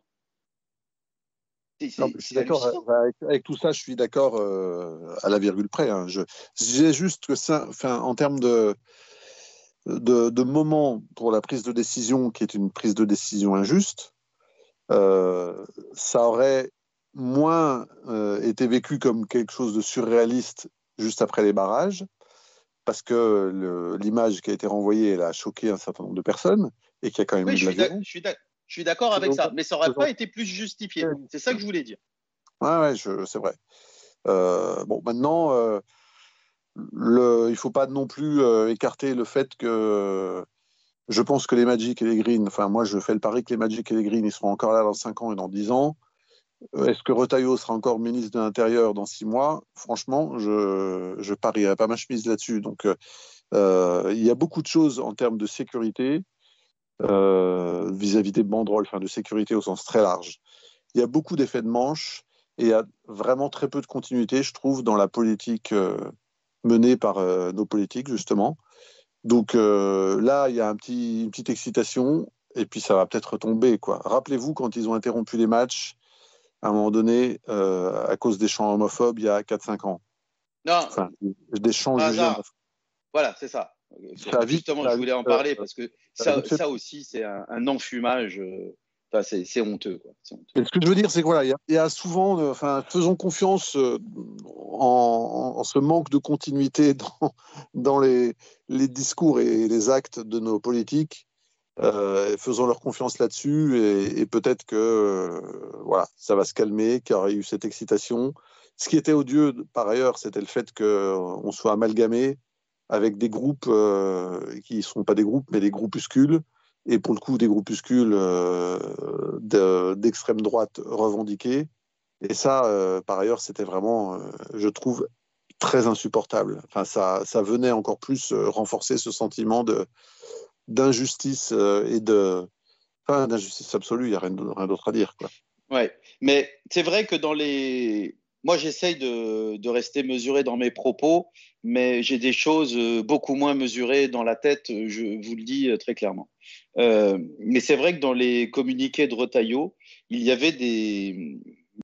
Speaker 1: C'est, c'est,
Speaker 3: Non, je suis
Speaker 1: c'est
Speaker 3: d'accord
Speaker 1: hallucinant.
Speaker 3: avec, avec tout ça, je suis d'accord euh, à la virgule près. Hein. Je, je disais juste que ça, enfin, en termes de, de, de moment pour la prise de décision, qui est une prise de décision injuste, euh, ça aurait moins euh, été vécu comme quelque chose de surréaliste juste après les barrages, parce que le, l'image qui a été renvoyée, elle a choqué un certain nombre de personnes et qu'il y a quand même
Speaker 1: Oui,
Speaker 3: eu de
Speaker 1: je
Speaker 3: la
Speaker 1: suis, d'ac-
Speaker 3: violence.
Speaker 1: je suis, d'ac- je suis d'accord avec ça, mais ça n'aurait pas été plus justifié. C'est ça que je voulais dire.
Speaker 3: Ouais, ouais, je, c'est vrai. Euh, bon, maintenant, euh, le, il ne faut pas non plus euh, écarter le fait que je pense que les Magic et les Green, enfin, moi, je fais le pari que les Magic et les Green, ils seront encore là dans cinq ans et dans dix ans. Euh, Est-ce que Retailleau sera encore ministre de l'Intérieur dans six mois? Franchement, je, je parierais pas ma chemise là-dessus. Donc, euh, il y a beaucoup de choses en termes de sécurité euh, vis-à-vis des banderoles, enfin, de sécurité au sens très large. Il y a beaucoup d'effets de manche et il y a vraiment très peu de continuité, je trouve, dans la politique euh, menée par euh, nos politiques, justement. Donc euh, là, il y a un petit, une petite excitation et puis ça va peut-être retomber, quoi. Rappelez-vous quand ils ont interrompu les matchs à un moment donné euh, à cause des chants homophobes il y a quatre cinq ans.
Speaker 1: Non,
Speaker 3: Enfin, des chants
Speaker 1: par
Speaker 3: jugés
Speaker 1: hasard.
Speaker 3: homophobes.
Speaker 1: Voilà, c'est ça.
Speaker 3: Ça a vite,
Speaker 1: Justement,
Speaker 3: ça a
Speaker 1: je voulais
Speaker 3: vite,
Speaker 1: en parler
Speaker 3: euh,
Speaker 1: parce que
Speaker 3: ça a
Speaker 1: ça,
Speaker 3: vite fait.
Speaker 1: ça aussi, c'est un, un enfumage. euh, Enfin, c'est, c'est honteux, quoi. C'est honteux.
Speaker 3: Et ce que je veux dire, c'est que voilà, il y a, il y a souvent, euh, enfin, faisons confiance euh, en, en ce manque de continuité dans, dans les, les discours et les actes de nos politiques. Euh, faisons leur confiance là-dessus et, et peut-être que euh, voilà, ça va se calmer, qu'il y aurait eu cette excitation. Ce qui était odieux, par ailleurs, c'était le fait qu'on soit amalgamé avec des groupes euh, qui ne sont pas des groupes, mais des groupuscules, et pour le coup, des groupuscules euh, de, d'extrême droite revendiqués. Et ça, euh, par ailleurs, c'était vraiment, euh, je trouve, très insupportable. Enfin, ça, ça venait encore plus euh, renforcer ce sentiment de, d'injustice euh, et de. Enfin, d'injustice absolue, il n'y a rien, rien d'autre à dire, quoi.
Speaker 1: Ouais, mais c'est vrai que dans les. Moi, j'essaye de, de rester mesuré dans mes propos, mais j'ai des choses euh, beaucoup moins mesurées dans la tête, je vous le dis euh, très clairement. Euh, mais c'est vrai que dans les communiqués de Retailleau, il y avait des,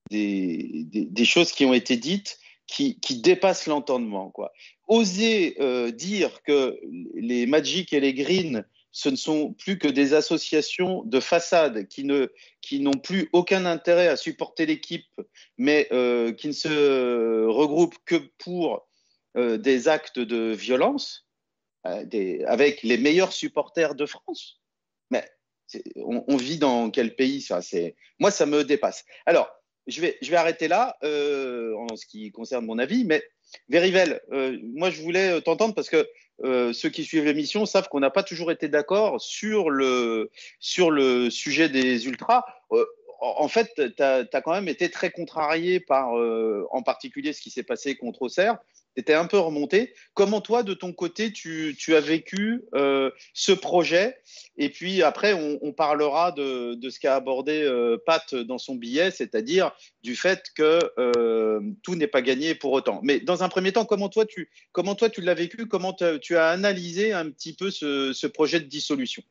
Speaker 1: des, des, des choses qui ont été dites qui, qui dépassent l'entendement, quoi. Oser euh, dire que les Magic et les Green, ce ne sont plus que des associations de façade qui ne qui n'ont plus aucun intérêt à supporter l'équipe, mais euh, qui ne se regroupent que pour euh, des actes de violence, euh, des, avec les meilleurs supporters de France. Mais on, on, vit dans quel pays ça? C'est, moi, ça me dépasse. Alors, je vais, je vais arrêter là euh, en ce qui concerne mon avis, mais Verivel, euh, moi, je voulais t'entendre parce que euh, ceux qui suivent l'émission savent qu'on n'a pas toujours été d'accord sur le, sur le sujet des ultras. Euh, en fait, tu as quand même été très contrarié par, euh, en particulier, ce qui s'est passé contre Auxerre. Tu étais un peu remonté. Comment toi, de ton côté, tu, tu as vécu euh, ce projet? Et puis après, on, on parlera de, de ce qu'a abordé euh, Pat dans son billet, c'est-à-dire du fait que euh, tout n'est pas gagné pour autant. Mais dans un premier temps, comment toi, tu, comment toi, tu l'as vécu? Comment tu as analysé un petit peu ce, ce projet de dissolution?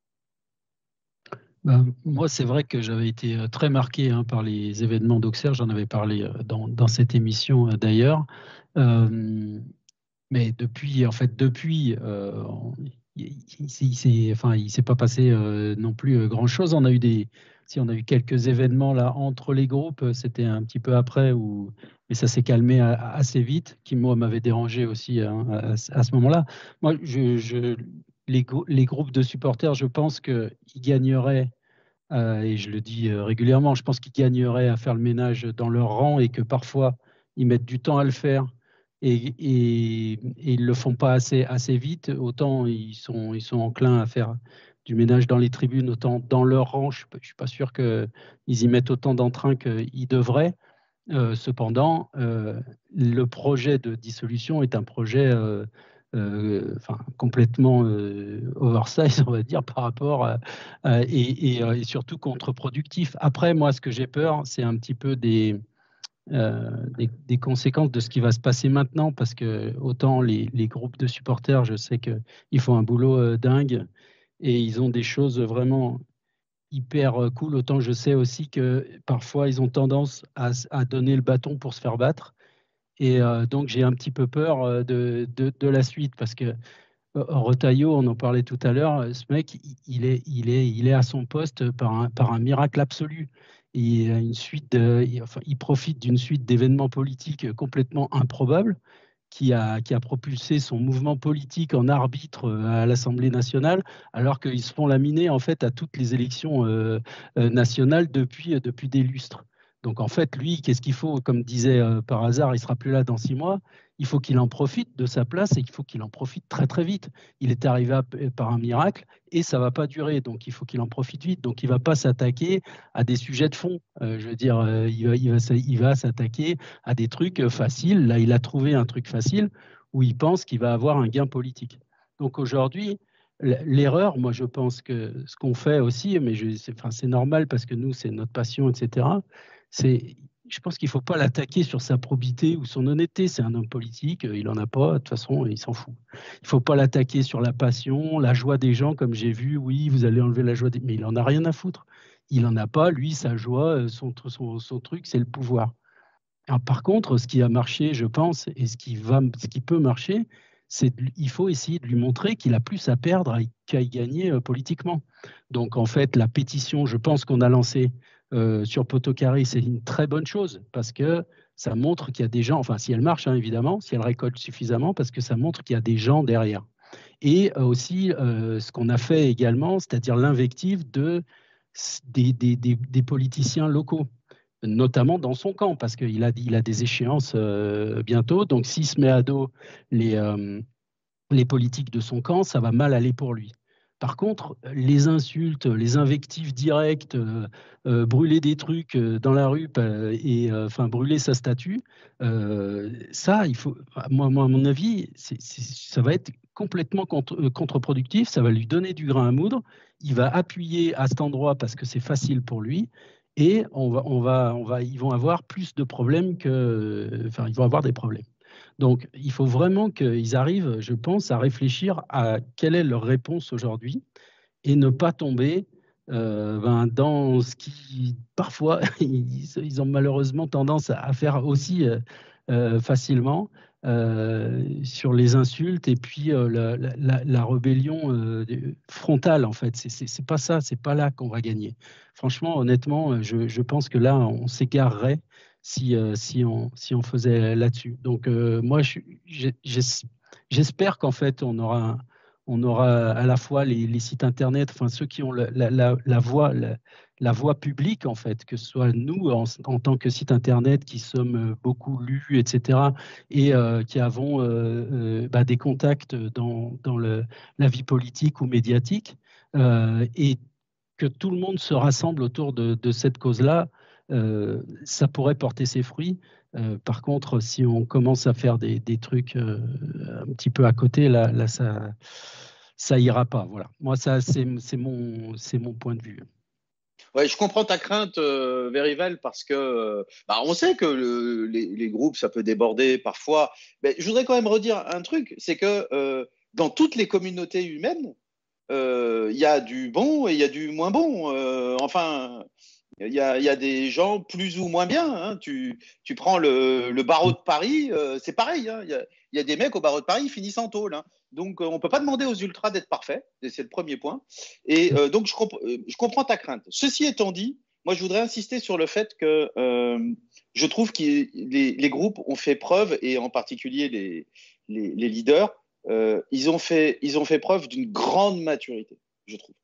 Speaker 2: Ben, moi, c'est vrai que j'avais été très marqué hein, par les événements d'Auxerre. J'en avais parlé dans, dans cette émission euh, d'ailleurs. Euh, mais depuis, en fait, depuis, euh, il, il, il, enfin, il s'est pas passé euh, non plus euh, grand-chose. On a eu des, si on a eu quelques événements là entre les groupes, c'était un petit peu après où, mais ça s'est calmé à, à assez vite, qui moi m'avait dérangé aussi hein, à, à ce moment-là. Moi, je, je les, les groupes de supporters, je pense qu'ils gagneraient. Euh, et je le dis euh, régulièrement, je pense qu'ils gagneraient à faire le ménage dans leur rang et que parfois ils mettent du temps à le faire et, et, et ils le font pas assez, assez vite, autant ils sont, ils sont enclins à faire du ménage dans les tribunes, autant dans leur rang, je ne suis pas sûr qu'ils y mettent autant d'entrain qu'ils devraient. Euh, cependant, euh, le projet de dissolution est un projet euh, euh, enfin, complètement euh, oversize, on va dire, par rapport à, à- et, et, euh, et surtout contre-productif. Après, moi, ce que j'ai peur, c'est un petit peu des, euh, des, des conséquences de ce qui va se passer maintenant, parce que autant les, les groupes de supporters, je sais qu'ils font un boulot euh, dingue et ils ont des choses vraiment hyper euh, cool. Autant je sais aussi que parfois ils ont tendance à, à donner le bâton pour se faire battre. Et euh, donc j'ai un petit peu peur euh, de, de, de la suite parce que euh, Retailleau, on en parlait tout à l'heure, euh, ce mec, il, il est, il, est, il est à son poste par un, par un miracle absolu. Il, a une suite de, il, enfin, il profite d'une suite d'événements politiques complètement improbables qui a, qui a propulsé son mouvement politique en arbitre euh, à l'Assemblée nationale, alors qu'ils se font laminer en fait à toutes les élections euh, euh, nationales depuis, euh, depuis des lustres. Donc en fait, lui, qu'est-ce qu'il faut, comme disait euh, par hasard, il sera plus là dans six mois, il faut qu'il en profite de sa place et qu'il faut qu'il en profite très très vite. Il est arrivé à, par un miracle et ça va pas durer, donc il faut qu'il en profite vite. Donc il va pas s'attaquer à des sujets de fond. Euh, je veux dire, euh, il va, il va, il va s'attaquer à des trucs faciles. Là, il a trouvé un truc facile où il pense qu'il va avoir un gain politique. Donc aujourd'hui, l'erreur, moi je pense que ce qu'on fait aussi, mais je, c'est, enfin, c'est normal parce que nous, c'est notre passion, et cetera, c'est, je pense qu'il ne faut pas l'attaquer sur sa probité ou son honnêteté. C'est un homme politique, il n'en a pas, de toute façon, il s'en fout. Il ne faut pas l'attaquer sur la passion, la joie des gens, comme j'ai vu, oui, vous allez enlever la joie des... Mais il n'en a rien à foutre. Il n'en a pas, lui, sa joie, son, son, son truc, c'est le pouvoir. Alors, par contre, ce qui a marché, je pense, et ce qui, va, ce qui peut marcher, c'est qu'il faut essayer de lui montrer qu'il a plus à perdre qu'à y gagner euh, politiquement. Donc, en fait, la pétition, je pense qu'on a lancée euh, sur Potocari, c'est une très bonne chose parce que ça montre qu'il y a des gens, enfin, si elle marche, hein, évidemment, si elle récolte suffisamment, parce que ça montre qu'il y a des gens derrière. Et euh, aussi, euh, ce qu'on a fait également, c'est-à-dire l'invective de, des, des, des, des politiciens locaux, notamment dans son camp, parce qu'il a, il a des échéances euh, bientôt. Donc, s'il se met à dos les, euh, les politiques de son camp, ça va mal aller pour lui. Par contre, les insultes, les invectives directes, euh, euh, brûler des trucs euh, dans la rue euh, et euh, enfin brûler sa statue, euh, ça, il faut, moi, moi, à mon avis, c'est, c'est, ça va être complètement contre, euh, contre-productif. Ça va lui donner du grain à moudre. Il va appuyer à cet endroit parce que c'est facile pour lui. Et on va, on va, on va, ils vont avoir plus de problèmes que, enfin, ils vont avoir des problèmes. Donc, il faut vraiment qu'ils arrivent, je pense, à réfléchir à quelle est leur réponse aujourd'hui et ne pas tomber euh, ben, dans ce qui, parfois, ils, ils ont malheureusement tendance à faire aussi euh, euh, facilement euh, sur les insultes et puis euh, la, la, la rébellion euh, frontale, en fait. C'est, c'est, c'est pas ça, c'est pas là qu'on va gagner. Franchement, honnêtement, je, je pense que là, on s'égarerait si, euh, si, on, si on faisait là-dessus. Donc, euh, moi, je, j'espère qu'en fait, on aura, un, on aura à la fois les, les sites internet, enfin ceux qui ont la, la, la, la voix, la, la voix publique, en fait, que ce soit nous en, en tant que site internet qui sommes beaucoup lus, et cetera, et euh, qui avons euh, euh, bah, des contacts dans, dans le, la vie politique ou médiatique, euh, et que tout le monde se rassemble autour de, de cette cause-là, euh, ça pourrait porter ses fruits. Euh, par contre, si on commence à faire des, des trucs euh, un petit peu à côté, là, là ça ça ira pas. Voilà. Moi, ça, c'est mon, mon point de vue.
Speaker 1: Ouais, je comprends ta crainte, euh, Verivel, parce que euh, bah, on sait que le, les, les groupes, ça peut déborder parfois. Mais je voudrais quand même redire un truc, c'est que euh, dans toutes les communautés humaines, il euh, y a du bon et il y a du moins bon. Euh, enfin, il y a, y a des gens plus ou moins bien. Hein. Tu, tu prends le, le barreau de Paris, euh, c'est pareil. Il hein. y, a, y a des mecs au barreau de Paris qui finissent en tôle. Hein. Donc, euh, on ne peut pas demander aux ultras d'être parfaits. C'est le premier point. Et euh, donc, je, comp je comprends ta crainte. Ceci étant dit, moi, je voudrais insister sur le fait que euh, je trouve que les, les groupes ont fait preuve, et en particulier les, les, les leaders, euh, ils, ont fait, ils ont fait preuve d'une grande maturité, je trouve.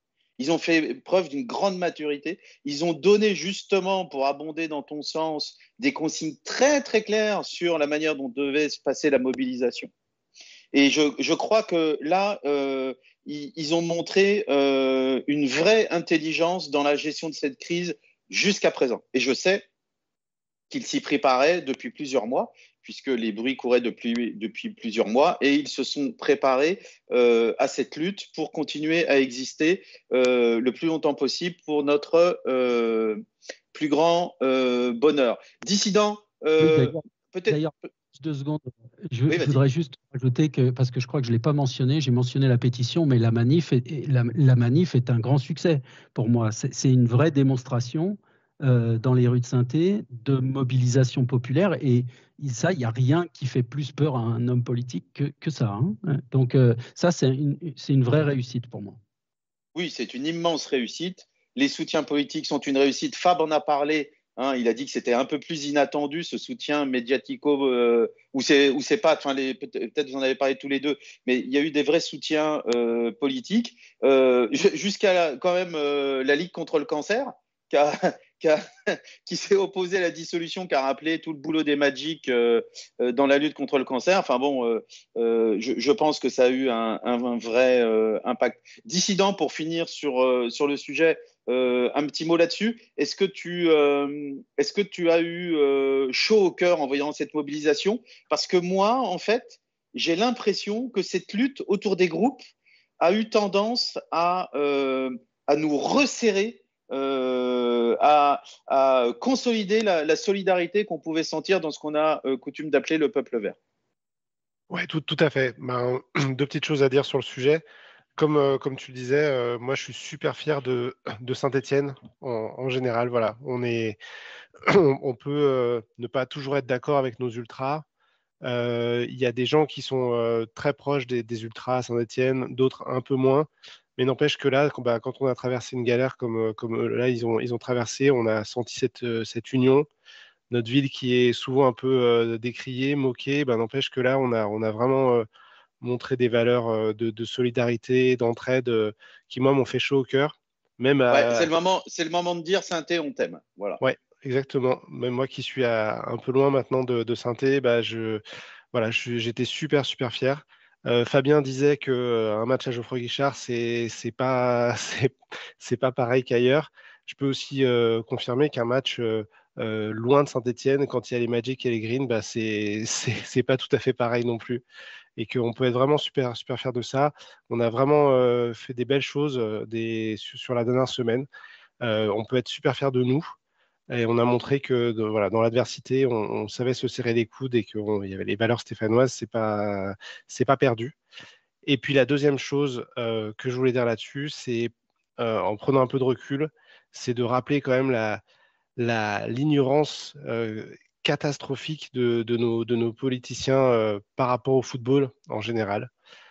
Speaker 1: Ils ont fait preuve d'une grande maturité. Ils ont donné justement, pour abonder dans ton sens, des consignes très très claires sur la manière dont devait se passer la mobilisation. Et je, je crois que là, euh, ils, ils ont montré euh, une vraie intelligence dans la gestion de cette crise jusqu'à présent. Et je sais qu'ils s'y préparaient depuis plusieurs mois, puisque les bruits couraient depuis, depuis plusieurs mois, et ils se sont préparés euh, à cette lutte pour continuer à exister euh, le plus longtemps possible pour notre euh, plus grand euh, bonheur. Dissident, euh,
Speaker 2: Oui,
Speaker 1: peut-être...
Speaker 2: D'ailleurs, deux secondes. Je,
Speaker 1: Oui,
Speaker 2: je
Speaker 1: vas-y.
Speaker 2: voudrais juste ajouter que, parce que je crois que je ne l'ai pas mentionné, j'ai mentionné la pétition, mais la manif est, la, la manif est un grand succès pour moi. C'est, c'est une vraie démonstration euh, dans les rues de Saint-Étienne de mobilisation populaire. Et ça, il n'y a rien qui fait plus peur à un homme politique que, que ça. Hein. Donc euh, ça, c'est une, c'est une vraie réussite pour moi.
Speaker 1: Oui, c'est une immense réussite. Les soutiens politiques sont une réussite. Fab en a parlé. Hein, il a dit que c'était un peu plus inattendu, ce soutien médiatico, euh, ou c'est, ou c'est pas, enfin, les, peut-être vous en avez parlé tous les deux, mais il y a eu des vrais soutiens euh, politiques, euh, jusqu'à la, quand même euh, la Ligue contre le cancer, qui, a, qui, a, qui s'est opposée à la dissolution, qui a rappelé tout le boulot des Magic euh, dans la lutte contre le cancer. Enfin bon, euh, euh, je, je pense que ça a eu un, un, un vrai euh, impact. Dissident, pour finir sur, euh, sur le sujet, Euh, un petit mot là-dessus. Est-ce que tu, euh, est-ce que tu as eu euh, chaud au cœur en voyant cette mobilisation? Parce que moi, en fait, j'ai l'impression que cette lutte autour des groupes a eu tendance à, euh, à nous resserrer, euh, à, à consolider la, la solidarité qu'on pouvait sentir dans ce qu'on a euh, coutume d'appeler le peuple vert.
Speaker 4: Oui, tout, tout à fait. Ben, deux petites choses à dire sur le sujet. Comme, euh, comme tu le disais, euh, moi je suis super fier de, de Saint-Étienne en, en général. Voilà, on, est, on, on peut euh, ne pas toujours être d'accord avec nos ultras. Euh, Il y a des gens qui sont euh, très proches des, des ultras à Saint-Étienne, d'autres un peu moins. Mais n'empêche que là, quand, bah, quand on a traversé une galère comme, comme là, ils ont, ils ont traversé, on a senti cette, cette union. Notre ville qui est souvent un peu euh, décriée, moquée, bah, n'empêche que là, on a, on a vraiment euh, montré des valeurs euh, de, de solidarité, d'entraide, euh, qui, moi, m'ont fait chaud au cœur. Même
Speaker 1: Ouais,
Speaker 4: à...
Speaker 1: c'est le moment, c'est le moment de dire Saint-Étienne, on t'aime. Voilà.
Speaker 4: Ouais, exactement. Même moi qui suis à, un peu loin maintenant de, de Saint-Étienne, bah, je, voilà, je- j'étais super, super fier. Euh, Fabien disait que euh, un match à Geoffroy Guichard, c'est c'est pas c'est c'est pas pareil qu'ailleurs. Je peux aussi euh, confirmer qu'un match euh, euh, loin de Saint-Étienne, quand il y a les Magic et les Green, bah c'est c'est c'est pas tout à fait pareil non plus. Et qu'on peut être vraiment super super fier de ça. On a vraiment euh, fait des belles choses euh, des sur, sur la dernière semaine. Euh, on peut être super fier de nous. Et on a montré que de- voilà, dans l'adversité, on, on savait se serrer les coudes et qu'il y avait les valeurs stéphanoises, c'est pas, c'est pas perdu. Et puis la deuxième chose euh, que je voulais dire là-dessus, c'est euh, en prenant un peu de recul, c'est de rappeler quand même la, la, l'ignorance euh, catastrophique de, de, nos, de nos politiciens euh, par rapport au football en général.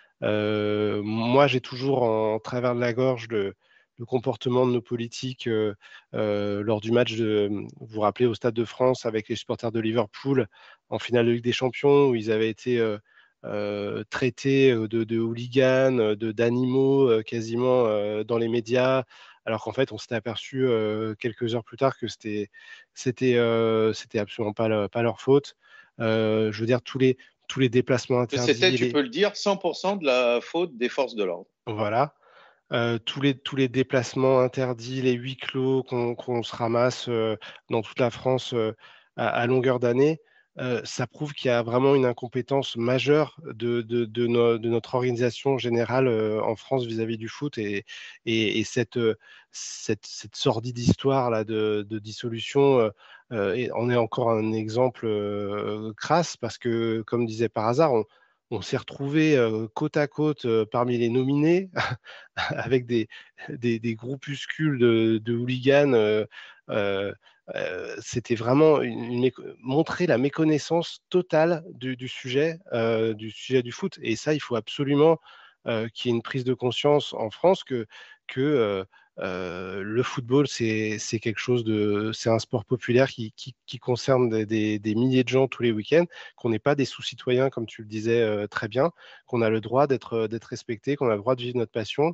Speaker 4: Euh, moi, j'ai toujours en travers de la gorge le, le comportement de nos politiques euh, euh, lors du match de, vous vous rappelez, au Stade de France avec les supporters de Liverpool en finale de Ligue des Champions où ils avaient été euh, euh, traités de, de hooligans, de, d'animaux euh, quasiment euh, dans les médias, alors qu'en fait, on s'était aperçu euh, quelques heures plus tard que c'était c'était euh, c'était absolument pas, le- pas leur faute. Euh, je veux dire, tous les tous les déplacements
Speaker 1: Que c'était,
Speaker 4: interdits,
Speaker 1: tu
Speaker 4: les,
Speaker 1: peux le dire, cent pour cent de la faute des forces de l'ordre.
Speaker 4: voilà. Euh, tous les, tous les déplacements interdits, les huis clos qu'on qu'on se ramasse euh, dans toute la France euh, à, à longueur d'année, euh, ça prouve qu'il y a vraiment une incompétence majeure de, de, de, no- de notre organisation générale euh, en France vis-à-vis du foot et, et, et cette, euh, cette, cette sordide histoire là de, de dissolution euh, euh, et en est encore un exemple euh, crasse parce que, comme disait par hasard, on, on s'est retrouvé euh, côte à côte euh, parmi les nominés avec des, des, des groupuscules de, de hooligans. Euh, euh, euh, c'était vraiment une, une montrer la méconnaissance totale du, du sujet, euh, du sujet du foot. Et ça, il faut absolument euh, qu'il y ait une prise de conscience en France que, que euh, euh, le football, c'est c'est quelque chose de, c'est un sport populaire qui, qui, qui concerne des, des, des milliers de gens tous les week-ends, qu'on n'est pas des sous-citoyens, comme tu le disais euh, très bien, qu'on a le droit d'être d'être respecté, qu'on a le droit de vivre notre passion.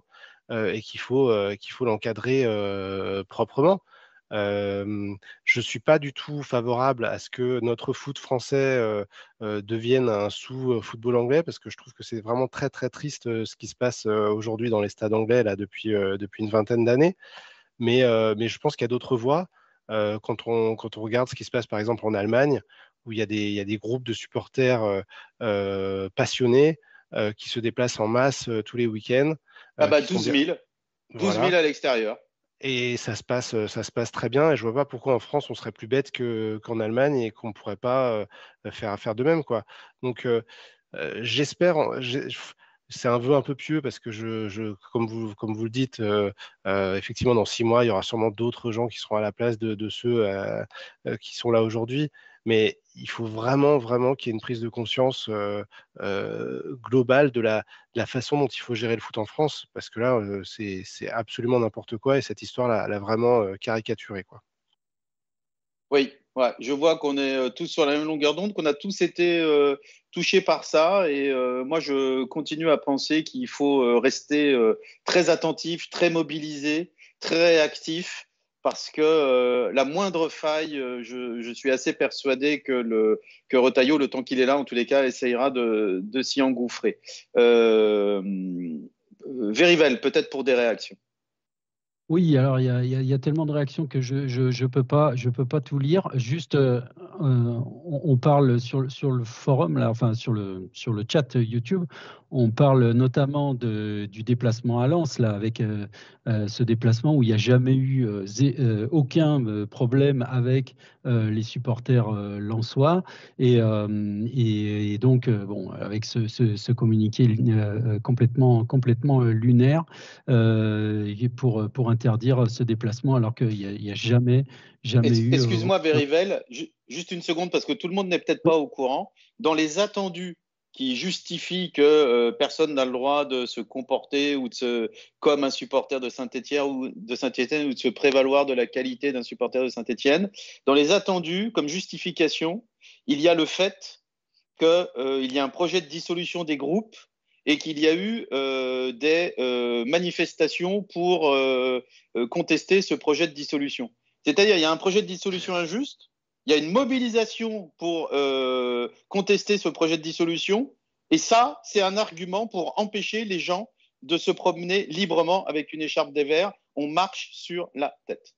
Speaker 4: euh, et qu'il faut, euh, qu'il faut l'encadrer euh, proprement. Euh, je ne suis pas du tout favorable à ce que notre foot français euh, euh, devienne un sous-football anglais, parce que je trouve que c'est vraiment très très triste euh, ce qui se passe euh, aujourd'hui dans les stades anglais là, depuis, euh, depuis une vingtaine d'années. Mais, euh, mais je pense qu'il y a d'autres voies. Euh, quand, on, quand on regarde ce qui se passe par exemple en Allemagne, où il y a des, il y a des groupes de supporters euh, euh, passionnés euh, qui se déplacent en masse euh, tous les week-ends.
Speaker 1: Ah
Speaker 4: euh,
Speaker 1: bah
Speaker 4: qui sont
Speaker 1: douze
Speaker 4: bien...
Speaker 1: mille. douze mille
Speaker 4: Voilà.
Speaker 1: à l'extérieur.
Speaker 4: Et ça se passe, ça se passe très bien. Et je vois pas pourquoi en France on serait plus bête que, qu'en Allemagne et qu'on pourrait pas euh, faire, faire de même, quoi. Donc euh, euh, j'espère, j'ai- c'est un vœu un peu pieux parce que je, je comme vous, comme vous le dites, euh, euh, effectivement dans six mois il y aura sûrement d'autres gens qui seront à la place de, de ceux euh, euh, qui sont là aujourd'hui. Mais il faut vraiment, vraiment qu'il y ait une prise de conscience euh, euh, globale de la, de la façon dont il faut gérer le foot en France, parce que là, euh, c'est, c'est absolument n'importe quoi, et cette histoire l'a, l'a vraiment euh, caricaturé, quoi.
Speaker 1: Oui, ouais, je vois qu'on est euh, tous sur la même longueur d'onde, qu'on a tous été euh, touchés par ça. Et euh, moi, je continue à penser qu'il faut euh, rester euh, très attentif, très mobilisé, très réactif, parce que euh, la moindre faille, euh, je, je suis assez persuadé que, le, que Retailleau, le temps qu'il est là, en tous les cas, essayera de, de s'y engouffrer. Euh, euh, Verivel, peut-être pour des réactions.
Speaker 2: Oui, alors il y a, il y a- il y a tellement de réactions que je je, je peux pas je peux pas tout lire. Juste, euh, euh, on, on parle sur le- sur le forum là, enfin sur le sur le chat YouTube, on parle notamment de, du déplacement à Lens là, avec euh, euh, ce déplacement où il n'y a jamais eu euh, zé- euh, aucun euh, problème avec euh, les supporters euh, lensois et, euh, et, et donc euh, bon avec ce, ce, ce communiqué euh, complètement complètement euh, lunaire euh, pour, pour interdire ce déplacement alors qu'il n'y a, il y a jamais, jamais eu. euh,
Speaker 1: Excuse-moi, Verivel, ju- juste une seconde, parce que tout le monde n'est peut-être pas au courant. Dans les attendus qui justifient que euh, personne n'a le droit de se comporter ou de se, comme un supporter de Saint-Étienne ou de Saint-Étienne ou de se prévaloir de la qualité d'un supporter de Saint-Étienne, dans les attendus, comme justification, il y a le fait qu'il euh, y a un projet de dissolution des groupes et qu'il y a eu euh, des euh, manifestations pour euh, euh, contester ce projet de dissolution. C'est-à-dire, il y a un projet de dissolution injuste, il y a une mobilisation pour euh, contester ce projet de dissolution, et ça, c'est un argument pour empêcher les gens de se promener librement avec une écharpe des Verts. On marche sur la tête.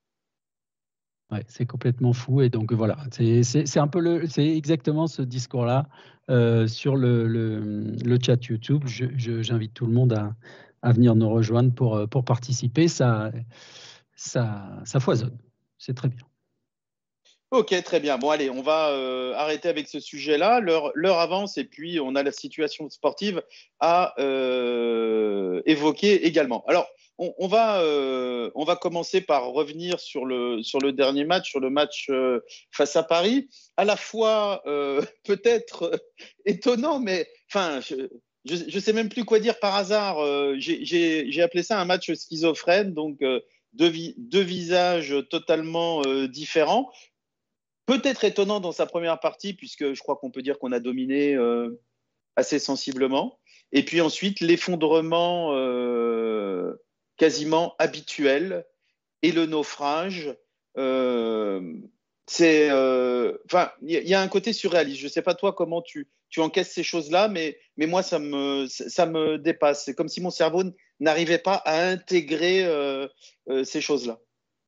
Speaker 2: Ouais, c'est complètement fou. Et donc voilà, c'est, c'est, c'est un peu le, c'est exactement ce discours-là euh, sur le, le, le chat YouTube. Je, je, j'invite tout le monde à, à venir nous rejoindre pour, pour participer. Ça, ça, ça foisonne. C'est très bien.
Speaker 1: Ok, très bien. Bon, allez, on va euh, arrêter avec ce sujet-là. L'heure, l'heure avance et puis on a la situation sportive à euh, évoquer également. Alors, on, on va, euh, on va commencer par revenir sur le, sur le dernier match, sur le match euh, face à Paris. À la fois, euh, peut-être euh, étonnant, mais enfin, je ne sais même plus quoi dire par hasard. Euh, j'ai, j'ai, j'ai appelé ça un match schizophrène, donc euh, deux, vi- deux visages totalement euh, différents. Peut-être étonnant dans sa première partie, puisque je crois qu'on peut dire qu'on a dominé euh, assez sensiblement. Et puis ensuite, l'effondrement euh, quasiment habituel et le naufrage. Euh, c'est, euh, enfin, il y, y a un côté surréaliste. Je ne sais pas toi comment tu, tu encaisses ces choses-là, mais, mais moi, ça me, ça me dépasse. C'est comme si mon cerveau n'arrivait pas à intégrer euh, euh, ces choses-là.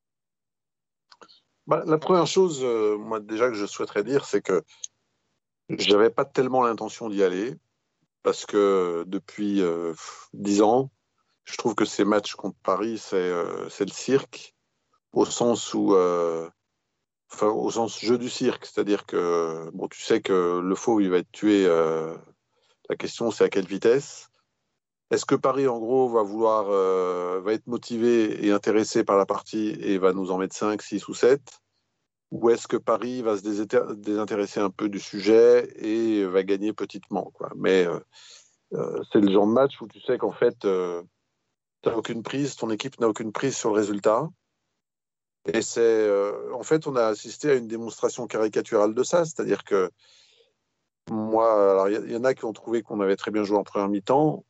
Speaker 3: Bah, la première chose, euh, moi déjà que je souhaiterais dire, c'est que je n'avais pas tellement l'intention d'y aller, parce que depuis euh, dix ans, je trouve que ces matchs contre Paris, c'est euh, c'est le cirque, au sens où, euh, enfin, au sens jeu du cirque, c'est-à-dire que bon, tu sais que le faux, il va être tué. Euh, la question, c'est à quelle vitesse. Est-ce que Paris, en gros, va vouloir, euh, va être motivé et intéressé par la partie et va nous en mettre cinq, six ou sept? Ou est-ce que Paris va se désintéresser un peu du sujet et va gagner petitement, quoi. Mais euh, euh, c'est le genre de match où tu sais qu'en fait, euh, tu n'as aucune prise, ton équipe n'a aucune prise sur le résultat. Et c'est, euh, en fait, on a assisté à une démonstration caricaturale de ça. C'est-à-dire que moi, alors il y, y en a qui ont trouvé qu'on avait très bien joué en première mi-temps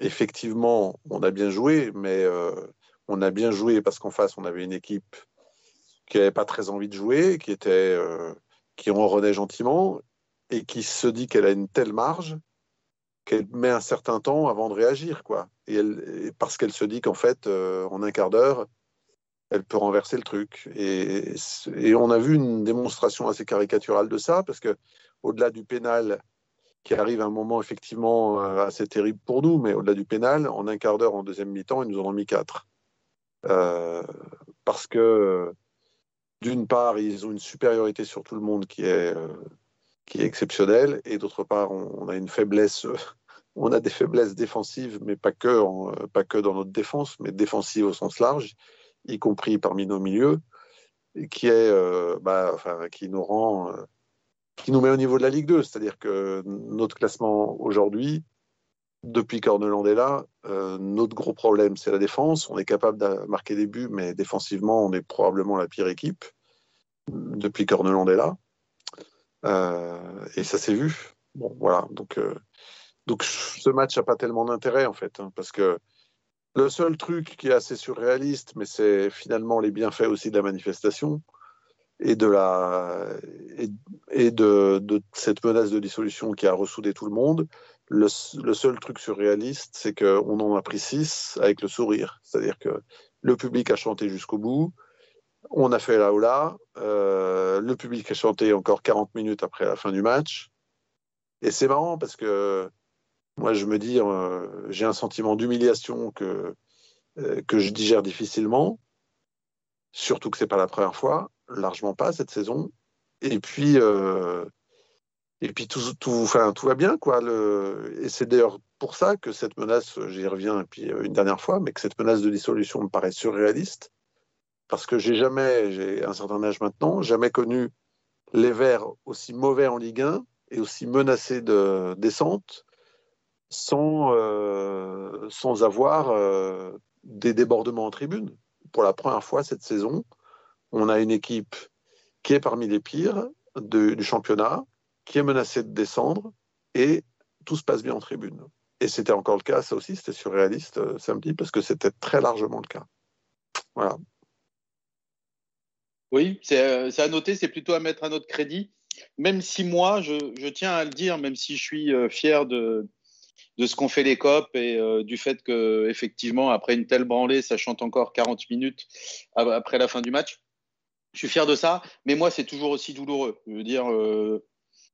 Speaker 3: effectivement, on a bien joué, mais euh, on a bien joué parce qu'en face, on avait une équipe qui n'avait pas très envie de jouer, qui, était, euh, qui ronronnait gentiment et qui se dit qu'elle a une telle marge qu'elle met un certain temps avant de réagir, quoi. Et elle, parce qu'elle se dit qu'en fait, euh, en un quart d'heure, elle peut renverser le truc. Et, et on a vu une démonstration assez caricaturale de ça, parce que au-delà du pénal, qui arrive à un moment effectivement assez terrible pour nous, mais au-delà du pénal, en un quart d'heure en deuxième mi-temps, ils nous en ont mis quatre. Euh, parce que, d'une part, ils ont une supériorité sur tout le monde qui est, euh, qui est exceptionnelle, et d'autre part, on, on a une faiblesse, euh, on a des faiblesses défensives, mais pas que, en, pas que dans notre défense, mais défensives au sens large, y compris parmi nos milieux, qui, est, euh, bah, enfin, qui nous rend... Euh, qui nous met au niveau de la Ligue deux, c'est-à-dire que notre classement aujourd'hui, depuis qu'Orneland est là, euh, notre gros problème, c'est la défense. On est capable de marquer des buts, mais défensivement, on est probablement la pire équipe depuis qu'Orneland est là. Euh, et ça s'est vu. Bon, voilà. Donc, euh, donc ce match n'a pas tellement d'intérêt, en fait, hein, parce que le seul truc qui est assez surréaliste, mais c'est finalement les bienfaits aussi de la manifestation, et de, la, et, et de, de cette menace de dissolution qui a ressoudé tout le monde. Le, le seul truc surréaliste, c'est qu'on en a pris six avec le sourire. C'est-à-dire que le public a chanté jusqu'au bout, on a fait la hola, euh, le public a chanté encore quarante minutes après la fin du match. Et c'est marrant parce que moi, je me dis, euh, j'ai un sentiment d'humiliation que, euh, que je digère difficilement, surtout que ce n'est pas la première fois, largement pas cette saison. Et puis, euh, et puis tout, tout, enfin, tout va bien, quoi. Le... Et c'est d'ailleurs pour ça que cette menace, j'y reviens et puis une dernière fois, mais que cette menace de dissolution me paraît surréaliste, parce que j'ai jamais, j'ai un certain âge maintenant, jamais connu les Verts aussi mauvais en Ligue un et aussi menacés de descente sans, euh, sans avoir euh, des débordements en tribune. Pour la première fois cette saison, on a une équipe qui est parmi les pires de, du championnat, qui est menacée de descendre, et tout se passe bien en tribune. Et c'était encore le cas, ça aussi, c'était surréaliste euh, samedi, parce que c'était très largement le cas. Voilà.
Speaker 1: Oui, c'est, c'est à noter, c'est plutôt à mettre à notre crédit, même si moi, je, je tiens à le dire, même si je suis euh, fier de, de ce qu'ont fait les Copes et euh, du fait que effectivement après une telle branlée, ça chante encore quarante minutes après la fin du match. Je suis fier de ça, mais moi, c'est toujours aussi douloureux. Je veux dire, euh,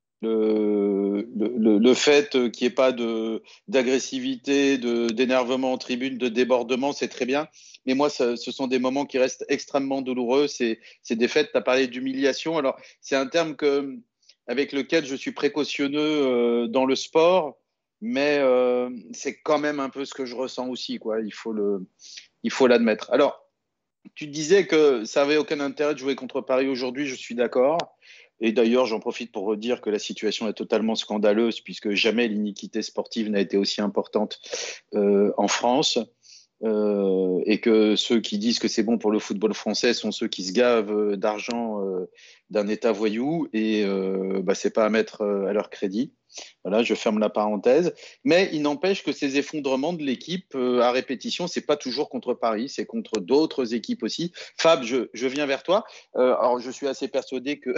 Speaker 1: le, le, le fait qu'il n'y ait pas de, d'agressivité, de, d'énervement en tribune, de débordement, c'est très bien. Mais moi, ça, ce sont des moments qui restent extrêmement douloureux. C'est, c'est des faits, tu as parlé d'humiliation. Alors, c'est un terme que, avec lequel je suis précautionneux euh, dans le sport, mais euh, c'est quand même un peu ce que je ressens aussi, quoi. Il faut le, il faut l'admettre. Alors, tu disais que ça n'avait aucun intérêt de jouer contre Paris aujourd'hui, je suis d'accord. Et d'ailleurs, j'en profite pour redire que la situation est totalement scandaleuse, puisque jamais l'iniquité sportive n'a été aussi importante euh, en France. Euh, et que ceux qui disent que c'est bon pour le football français sont ceux qui se gavent d'argent euh, d'un État voyou, et euh, bah, c'est pas à mettre euh, à leur crédit. Voilà, je ferme la parenthèse. Mais il n'empêche que ces effondrements de l'équipe euh, à répétition, c'est pas toujours contre Paris, c'est contre d'autres équipes aussi. Fab, je, je viens vers toi. Euh, alors, je suis assez persuadé que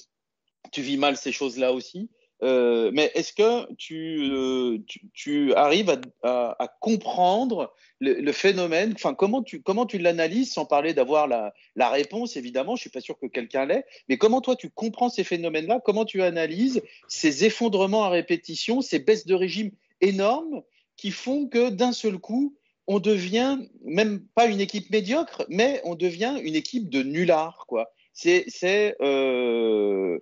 Speaker 1: tu vis mal ces choses-là aussi. Euh, mais est-ce que tu, euh, tu, tu arrives à, à, à comprendre le, le phénomène, enfin, comment tu, comment tu l'analyses, sans parler d'avoir la, la réponse, évidemment, je ne suis pas sûr que quelqu'un l'ait, mais comment toi tu comprends ces phénomènes-là, comment tu analyses ces effondrements à répétition, ces baisses de régime énormes qui font que d'un seul coup, on devient même pas une équipe médiocre, mais on devient une équipe de nullards, quoi. C'est, c'est euh,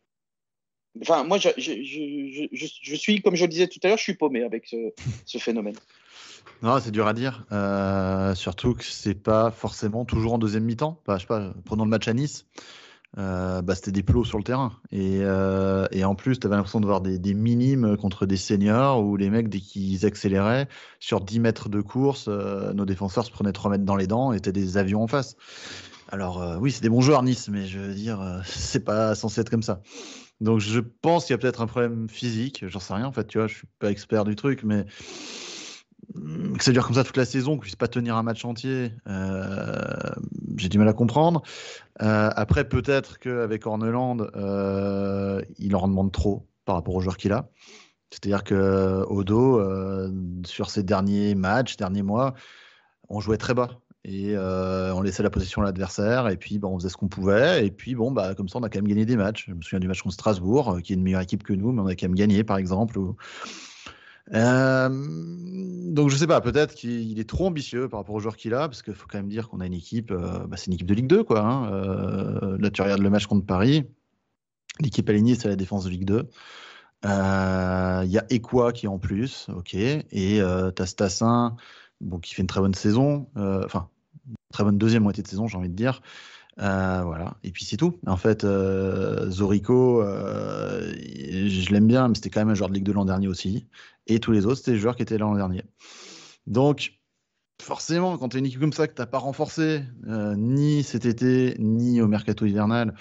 Speaker 1: Enfin, moi, je, je, je, je, je suis, comme je le disais tout à l'heure, je suis paumé avec ce, ce phénomène.
Speaker 5: Non, c'est dur à dire. Euh, surtout que c'est pas forcément toujours en deuxième mi-temps. Bah, je sais pas, prenons le match à Nice. Euh, bah, c'était des plots sur le terrain. Et, euh, et en plus, tu avais l'impression de voir des, des minimes contre des seniors où les mecs, dès qu'ils accéléraient, sur dix mètres de course, euh, nos défenseurs se prenaient trois mètres dans les dents et étaient des avions en face. Alors, euh, oui, c'est des bons joueurs, Nice, mais je veux dire, euh, c'est pas censé être comme ça. Donc, je pense qu'il y a peut-être un problème physique. J'en sais rien, en fait, tu vois, je suis pas expert du truc, mais que ça dure comme ça toute la saison, qu'on puisse pas tenir un match entier, euh, j'ai du mal à comprendre. Euh, après, peut-être qu'avec Orneland, euh, il en demande trop par rapport aux joueurs qu'il a. C'est-à-dire que Odo, euh, sur ses derniers matchs, derniers mois, on jouait très bas. Et euh, on laissait la possession à l'adversaire, et puis bon, on faisait ce qu'on pouvait, et puis bon, bah, comme ça, on a quand même gagné des matchs. Je me souviens du match contre Strasbourg, euh, qui est une meilleure équipe que nous, mais on a quand même gagné, par exemple. Ou... Euh, donc je sais pas, peut-être qu'il est trop ambitieux par rapport aux joueurs qu'il a, parce qu'il faut quand même dire qu'on a une équipe, euh, bah, c'est une équipe de Ligue deux, quoi. Hein. Euh, là, tu regardes le match contre Paris, l'équipe alignée, c'est la défense de Ligue deux. Il euh, y a Ekwa qui est en plus, ok, et euh, t'as Stassin, bon, qui fait une très bonne saison, euh, enfin, très bonne deuxième moitié de saison, j'ai envie de dire. Euh, voilà, et puis c'est tout. En fait, euh, Zorico, euh, je l'aime bien, mais c'était quand même un joueur de Ligue deux l'an dernier aussi. Et tous les autres, c'était les joueurs qui étaient là l'an dernier. Donc, forcément, quand tu as une équipe comme ça que tu n'as pas renforcée, euh, ni cet été, ni au mercato hivernal,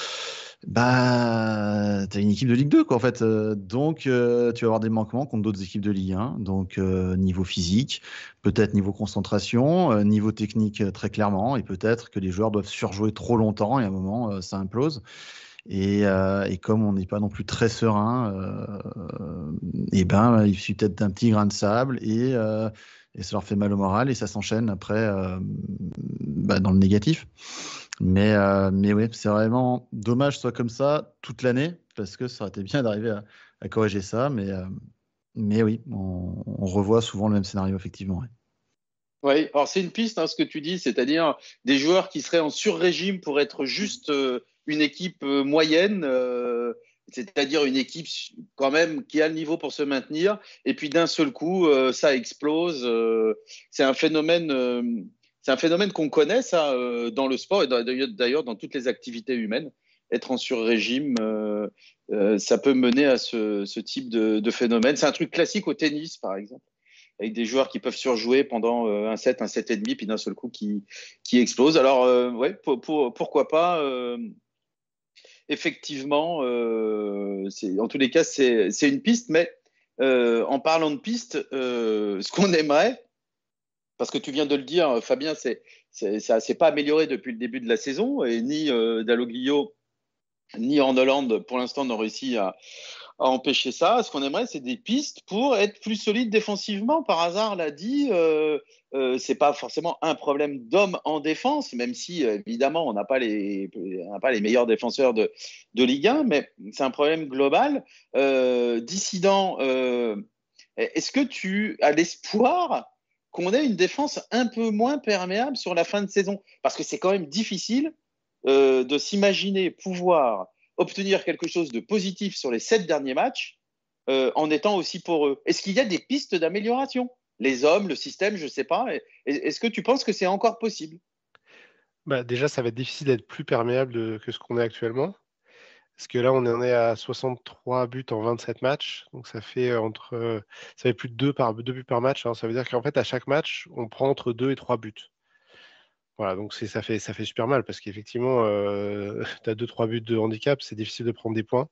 Speaker 5: bah, tu as une équipe de Ligue deux, quoi, en fait. Euh, donc, euh, tu vas avoir des manquements contre d'autres équipes de Ligue un. Donc, euh, niveau physique, peut-être niveau concentration, euh, niveau technique, euh, très clairement. Et peut-être que les joueurs doivent surjouer trop longtemps et à un moment, euh, ça implose. Et, euh, et comme on n'est pas non plus très serein, euh, et ben, il suffit peut-être d'un petit grain de sable et, euh, et ça leur fait mal au moral et ça s'enchaîne après euh, bah, dans le négatif. Mais, euh, mais oui, c'est vraiment dommage que ce soit comme ça toute l'année parce que ça aurait été bien d'arriver à, à corriger ça. Mais, euh, mais oui, on, on revoit souvent le même scénario, effectivement. Ouais.
Speaker 1: Oui, alors c'est une piste, hein, ce que tu dis, c'est-à-dire des joueurs qui seraient en sur-régime pour être juste euh, une équipe euh, moyenne, euh, c'est-à-dire une équipe quand même qui a le niveau pour se maintenir, et puis d'un seul coup, euh, ça explose. Euh, c'est un phénomène, euh, c'est un phénomène qu'on connaît, ça, euh, dans le sport et d'ailleurs dans toutes les activités humaines. Être en sur-régime, euh, euh, ça peut mener à ce, ce type de, de phénomène. C'est un truc classique au tennis, par exemple, avec des joueurs qui peuvent surjouer pendant euh, un set, un set et demi, puis d'un seul coup qui, qui explose. Alors, euh, ouais, pour, pour, pourquoi pas euh, effectivement, euh, en tous les cas, c'est une piste, mais euh, en parlant de piste, euh, ce qu'on aimerait, parce que tu viens de le dire, Fabien, c'est ça s'est pas amélioré depuis le début de la saison, et ni euh, Dalloglio ni en Hollande, pour l'instant, n'ont réussi à, à empêcher ça. Ce qu'on aimerait, c'est des pistes pour être plus solide défensivement. Par hasard, l'a dit, euh, euh, c'est pas forcément un problème d'homme en défense, même si évidemment on n'a pas les, on n'a pas les meilleurs défenseurs de, de Ligue un, mais c'est un problème global. Euh, dissident, euh, est-ce que tu as l'espoir qu'on ait une défense un peu moins perméable sur la fin de saison? Parce que c'est quand même difficile euh, de s'imaginer pouvoir obtenir quelque chose de positif sur les sept derniers matchs euh, en étant aussi poreux. Est-ce qu'il y a des pistes d'amélioration? Les hommes, le système, je ne sais pas. Est-ce que tu penses que c'est encore possible?
Speaker 4: Bah, déjà, ça va être difficile d'être plus perméable de, que ce qu'on est actuellement. Parce que là, on en est à soixante-trois buts en vingt-sept matchs. Donc, ça fait, entre, ça fait plus de deux, par, deux buts par match. Hein. Ça veut dire qu'en fait, à chaque match, on prend entre deux et trois buts. Voilà, donc ça fait, ça fait super mal parce qu'effectivement, euh, tu as deux trois buts de handicap, c'est difficile de prendre des points.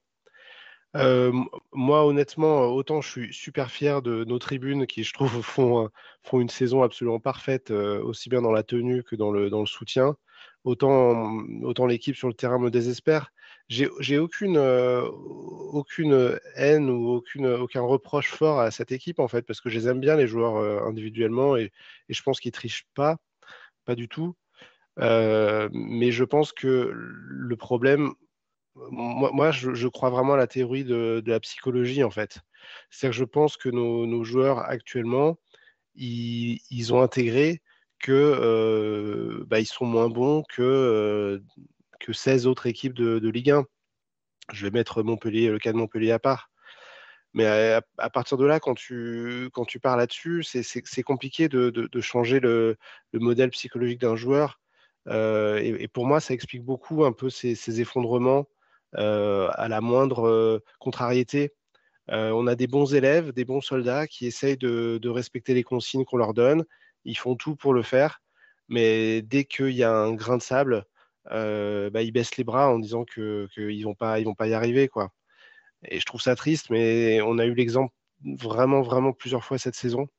Speaker 4: Euh, moi, honnêtement, autant je suis super fier de nos tribunes qui, je trouve, font, font une saison absolument parfaite, euh, aussi bien dans la tenue que dans le, dans le soutien. Autant, autant l'équipe sur le terrain me désespère. J'ai, j'ai aucune, euh, aucune haine ou aucune, aucun reproche fort à cette équipe, en fait, parce que je les aime bien, les joueurs, euh, individuellement, et, et je pense qu'ils trichent pas, pas du tout. Euh, mais je pense que le problème, moi, moi je, je crois vraiment à la théorie de, de la psychologie, en fait. C'est-à-dire que je pense que nos, nos joueurs actuellement, ils, ils ont intégré que euh, bah, ils sont moins bons que, euh, que seize autres équipes de, de Ligue un. Je vais mettre Montpellier, le cas de Montpellier à part. Mais à, à partir de là, quand tu, quand tu pars là-dessus, c'est c'est- c'est compliqué de, de- de changer le, le modèle psychologique d'un joueur. Euh, et, et pour moi, ça explique beaucoup un peu ces, ces effondrements euh, à la moindre euh, contrariété. Euh, on a des bons élèves, des bons soldats qui essayent de, de respecter les consignes qu'on leur donne. Ils font tout pour le faire. Mais dès qu'il y a un grain de sable, euh, bah, ils baissent les bras en disant que, qu'ils vont pas, ils vont pas y arriver, quoi. Et je trouve ça triste, mais on a eu l'exemple vraiment, vraiment plusieurs fois cette saison.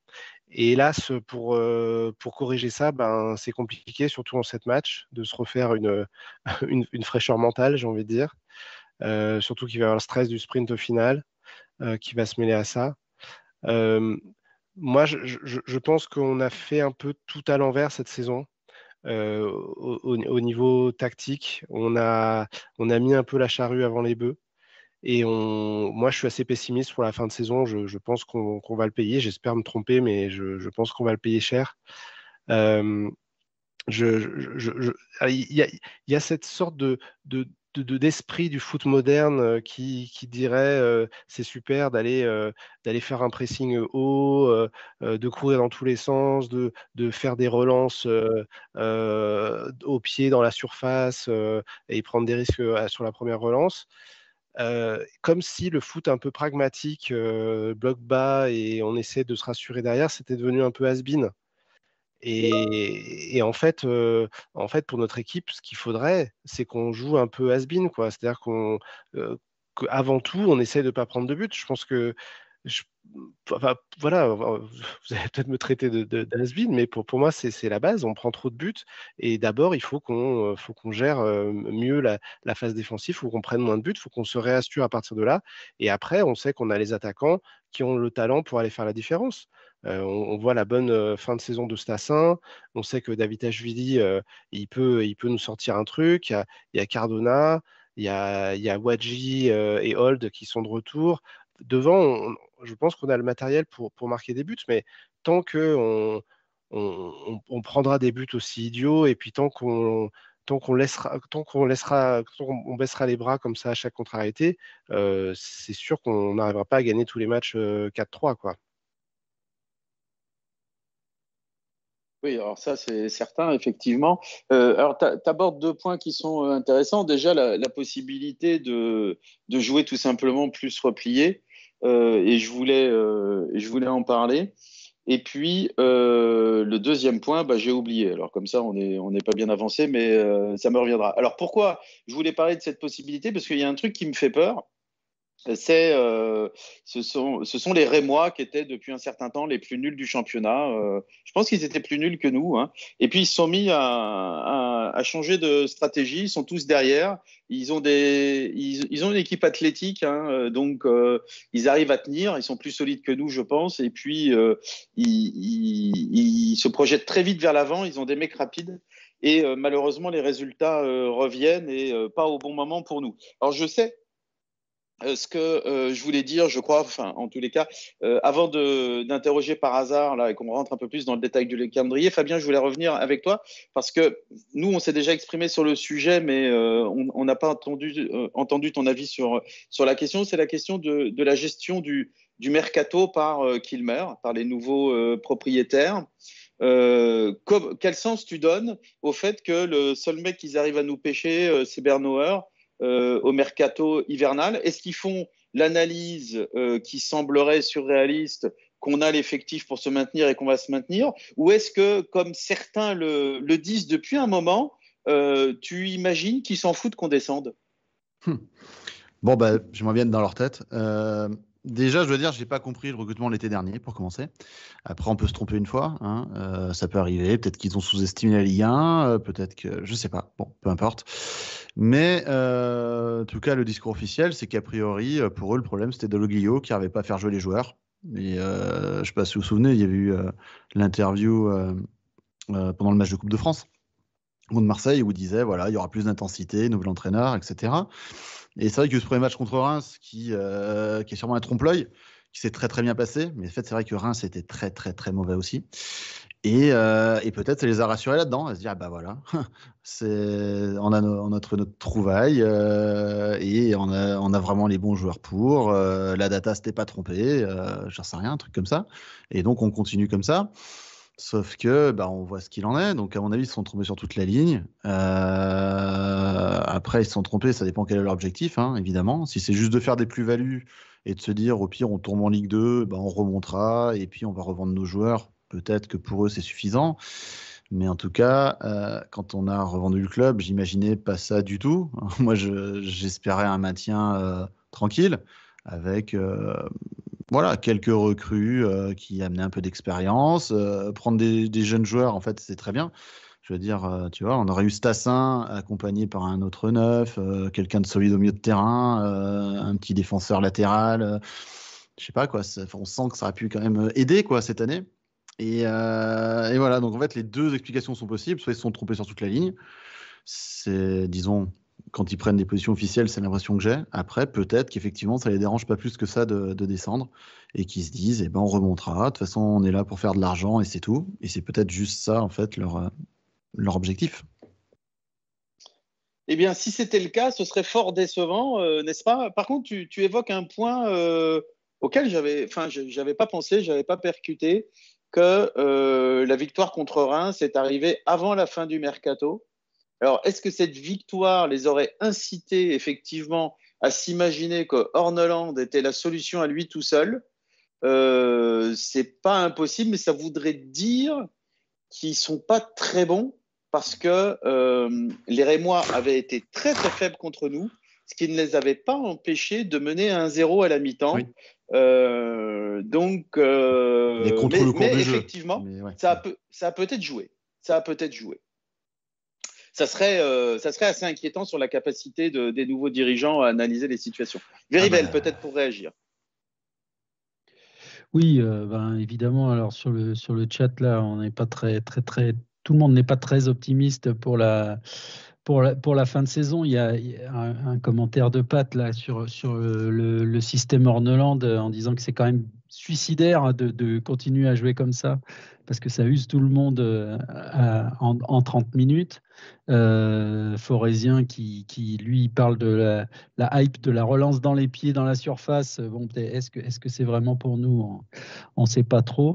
Speaker 4: Et hélas, pour, euh, pour corriger ça, ben, c'est compliqué, surtout en sept matchs, de se refaire une, une, une fraîcheur mentale, j'ai envie de dire. Euh, surtout qu'il va y avoir le stress du sprint au final, euh, qui va se mêler à ça. Euh, moi, je, je, je pense qu'on a fait un peu tout à l'envers cette saison. Euh, au, au, au niveau tactique, on a, on a mis un peu la charrue avant les bœufs. Et on, moi, je suis assez pessimiste pour la fin de saison. Je, je pense qu'on qu'on va le payer. J'espère me tromper, mais je, je pense qu'on va le payer cher. Euh, je, je- je- je- ah, il y a, il y a cette sorte de, de, de- de- d'esprit du foot moderne euh, qui, qui dirait euh, c'est super d'aller euh, d'aller faire un pressing haut, euh, euh, de courir dans tous les sens, de, de faire des relances euh, euh, au pied dans la surface euh, et prendre des risques euh, sur la première relance. Euh, comme si le foot un peu pragmatique, euh, bloc bas et on essaie de se rassurer derrière, c'était devenu un peu has-been. Et, et en fait, euh, en fait, pour notre équipe, ce qu'il faudrait, c'est qu'on joue un peu has-been, quoi. C'est-à-dire qu'on, euh, qu'avant tout, on essaie de ne pas prendre de but. Je pense que, je- enfin, voilà, vous allez peut-être me traiter de, de, d'has-been, mais pour, pour moi, c'est, c'est la base. On prend trop de buts. Et d'abord, il faut qu'on, euh, faut qu'on gère euh, mieux la, la phase défensive, il faut qu'on prenne moins de buts, il faut qu'on se réassure à partir de là. Et après, on sait qu'on a les attaquants qui ont le talent pour aller faire la différence. Euh, on, on voit la bonne euh, fin de saison de Stassin. On sait que Davide euh, il peut, il peut nous sortir un truc. Il y a, il y a Cardona, il y a, il y a Wadji euh, et Hold qui sont de retour. Devant, on- je pense qu'on a le matériel pour, pour marquer des buts, mais tant que on, on, on- on prendra des buts aussi idiots et puis tant qu'on tant qu'on laissera, tant qu'on laissera, tant qu'on on baissera les bras comme ça à chaque contrariété, euh, c'est sûr qu'on n'arrivera pas à gagner tous les matchs euh, quatre trois, quoi.
Speaker 1: Oui, alors ça, c'est certain, effectivement. Euh, alors, tu abordes deux points qui sont euh, intéressants. Déjà, la, la possibilité de, de jouer tout simplement plus replié. Euh, et je voulais, euh, je voulais en parler. Et puis, euh, le deuxième point, bah, j'ai oublié. Alors, comme ça, on n'est on n'est pas bien avancé, mais euh, ça me reviendra. Alors, pourquoi je voulais parler de cette possibilité? Parce qu'il y a un truc qui me fait peur. C'est, euh, ce sont, ce sont les Rémois qui étaient depuis un certain temps les plus nuls du championnat. Euh, je pense qu'ils étaient plus nuls que nous, hein. Et puis ils se sont mis à, à, à changer de stratégie. Ils sont tous derrière. Ils ont des, ils, ils ont une équipe athlétique, hein, euh, donc euh, ils arrivent à tenir. Ils sont plus solides que nous, je pense. Et puis euh, ils, ils, ils se projettent très vite vers l'avant. Ils ont des mecs rapides. Et euh, malheureusement, les résultats euh, reviennent et euh, pas au bon moment pour nous. Alors je sais. Euh, ce que euh, je voulais dire, je crois, enfin, en tous les cas, euh, avant de, d'interroger par hasard là et qu'on rentre un peu plus dans le détail du calendrier, Fabien, je voulais revenir avec toi parce que nous, on s'est déjà exprimé sur le sujet, mais euh, on on n'a pas entendu, euh, entendu ton avis sur, sur la question. C'est la question de, de la gestion du, du mercato par euh, Kilmer, par les nouveaux euh, propriétaires. Euh, comme, quel sens tu donnes au fait que le seul mec qu'ils arrivent à nous pêcher, euh, c'est Bernauer euh, au mercato hivernal? Est-ce qu'ils font l'analyse euh, qui semblerait surréaliste qu'on a l'effectif pour se maintenir et qu'on va se maintenir? Ou est-ce que, comme certains le, le disent depuis un moment, euh, tu imagines qu'ils s'en foutent qu'on descende?
Speaker 5: Hmm. Bon, bah, j'aimerais bien être dans leur tête. Euh, déjà, je dois dire, je n'ai pas compris le recrutement l'été dernier, pour commencer. Après, on peut se tromper une fois, hein, euh, ça peut arriver. Peut-être qu'ils ont sous-estimé la Ligue un, euh, peut-être que. Je ne sais pas. Bon, peu importe. Mais euh, en tout cas, le discours officiel, c'est qu'a priori, euh, pour eux, le problème, c'était Deloglio qui n'arrivait pas à faire jouer les joueurs. Et euh, je ne sais pas si vous vous souvenez, il y a eu euh, l'interview euh, euh, pendant le match de Coupe de France contre Marseille où il disait voilà, il y aura plus d'intensité, nouvel entraîneur, et cetera. Et c'est vrai que ce premier match contre Reims, qui, euh, qui est sûrement un trompe-l'œil, qui s'est très très bien passé, mais en fait, c'est vrai que Reims était très très très mauvais aussi. Et, euh, et peut-être ça les a rassurés là-dedans, à se dire, bah voilà, c'est, on a no- notre, notre trouvaille euh, et on a, on a vraiment les bons joueurs pour. Euh, la data s'était pas trompée, euh, j'en sais rien, un truc comme ça. Et donc on continue comme ça. Sauf que, bah, on voit ce qu'il en est. Donc, à mon avis, ils se sont trompés sur toute la ligne. Euh, Après, ils se sont trompés, ça dépend quel est leur objectif, hein, évidemment. Si c'est juste de faire des plus-values et de se dire, au pire, on tombe en Ligue deux, bah, on remontera et puis on va revendre nos joueurs, peut-être que pour eux, c'est suffisant. Mais en tout cas, euh, quand on a revendu le club, j'imaginais pas ça du tout. Moi, je- j'espérais un maintien euh, tranquille avec. euh, Voilà, quelques recrues euh, qui amenaient un peu d'expérience. Euh, prendre des, des jeunes joueurs, en fait, c'est très bien. Je veux dire, euh, tu vois, on aurait eu Stassin accompagné par un autre neuf, euh, quelqu'un de solide au milieu de terrain, euh, un petit défenseur latéral. Euh, je sais pas quoi, ça- on sent que ça aurait pu quand même aider quoi cette année. Et, euh, et voilà, donc en fait, les deux explications sont possibles. Soit ils se sont trompés sur toute la ligne. C'est, disons, quand ils prennent des positions officielles, c'est l'impression que j'ai. Après, peut-être qu'effectivement, ça les dérange pas plus que ça de, de descendre et qu'ils se disent, eh ben, on remontera. De toute façon, on est là pour faire de l'argent et c'est tout. Et c'est peut-être juste ça, en fait, leur, euh, leur objectif.
Speaker 1: Eh bien, si c'était le cas, ce serait fort décevant, euh, n'est-ce pas? Par contre, tu, tu évoques un point euh, auquel j'avais, enfin, je- j'avais pas pensé, j'avais pas percuté, que euh, la victoire contre Reims est arrivée avant la fin du mercato. Alors, est-ce que cette victoire les aurait incités effectivement à s'imaginer que Horneland était la solution à lui tout seul? Euh, c'est pas impossible, mais ça voudrait dire qui sont pas très bons parce que euh, les Rémois avaient été très très faibles contre nous, ce qui ne les avait pas empêchés de mener un zéro à la mi-temps.
Speaker 5: Oui.
Speaker 1: Euh, donc, euh,
Speaker 5: Mais contre
Speaker 1: mais,
Speaker 5: le cours
Speaker 1: mais
Speaker 5: du jeu.
Speaker 1: effectivement,
Speaker 5: Mais ouais.
Speaker 1: ça a, peut, ça a peut-être joué. Ça a peut-être joué. Ça serait, euh, ça serait assez inquiétant sur la capacité de, des nouveaux dirigeants à analyser les situations. Véribel,
Speaker 5: Ah bah,
Speaker 1: peut-être pour réagir.
Speaker 2: Oui, euh, ben, évidemment. Alors sur le sur le chat là, on n'est pas très très très. Tout le monde n'est pas très optimiste pour la pour la pour la fin de saison. Il y a, il y a un, un commentaire de Pat là sur sur le, le système Horneland euh, en disant que c'est quand même suicidaire de, de continuer à jouer comme ça parce que ça use tout le monde euh, à- en, en trente minutes. Euh, Forésien qui, qui lui parle de la, la hype de la relance dans les pieds dans la surface. Bon, peut-être, est-ce que est-ce que c'est vraiment pour nous? On ne sait pas trop.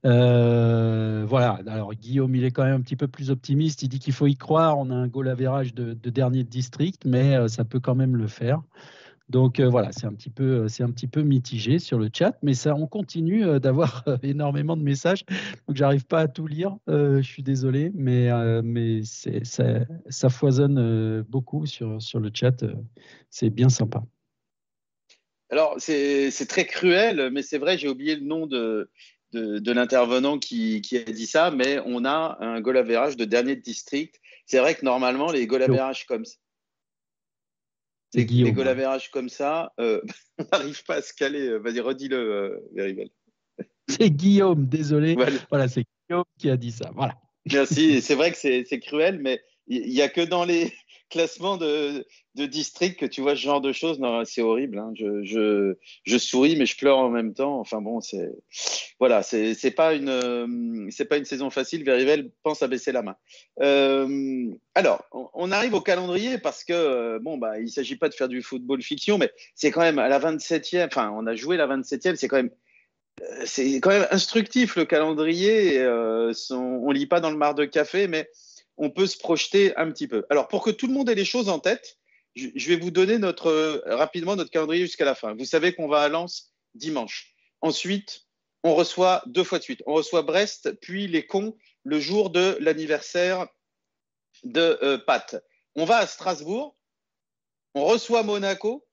Speaker 2: Euh, voilà. Alors Guillaume, il est quand même un petit peu plus optimiste. Il dit qu'il faut y croire. On a un goal average de, de dernier de district, mais euh, ça peut quand même le faire. Donc euh, voilà, c'est un petit peu, c'est un petit peu mitigé sur le chat, mais ça, on continue euh, d'avoir euh, énormément de messages. Donc j'arrive pas à tout lire. Euh, je suis désolé, mais euh, mais c'est, ça, ça foisonne euh, beaucoup sur sur le chat. Euh, c'est bien sympa.
Speaker 1: Alors, c'est c'est très cruel, mais c'est vrai, j'ai oublié le nom de, de, de l'intervenant qui, qui a dit ça, mais on a un goal average de dernier de district. C'est vrai que normalement, les goal average comme,
Speaker 2: C'est
Speaker 1: les, les
Speaker 2: Guillaume.
Speaker 1: goal
Speaker 2: hein.
Speaker 1: average comme ça, euh, on n'arrive pas à se caler. Vas-y, redis-le, euh, Veribel.
Speaker 2: C'est Guillaume, désolé.
Speaker 1: Voilà.
Speaker 2: Voilà, c'est Guillaume qui a dit ça. Voilà.
Speaker 1: Merci. Et c'est vrai que c'est c'est cruel, mais il n'y a que dans les classements de, de district que tu vois ce genre de choses. Non, c'est horrible. hein. Je, je, je souris, mais je pleure en même temps. Enfin bon, c'est voilà, c'est c'est pas une euh, c'est pas une saison facile. Verivel pense à baisser la main. Euh, alors, on, on arrive au calendrier parce que euh, bon bah il s'agit pas de faire du football fiction, mais c'est quand même à la vingt-septième. Enfin, on a joué la vingt-septième. C'est quand même c'est quand même instructif le calendrier. Euh, son, on lit pas dans le mar de café, mais on peut se projeter un petit peu. Alors, pour que tout le monde ait les choses en tête, je, je vais vous donner notre, euh, rapidement notre calendrier jusqu'à la fin. Vous savez qu'on va à Lens dimanche. Ensuite, on reçoit deux fois de suite. On reçoit Brest, puis les cons le jour de l'anniversaire de euh, Pat. On va à Strasbourg, on reçoit Monaco,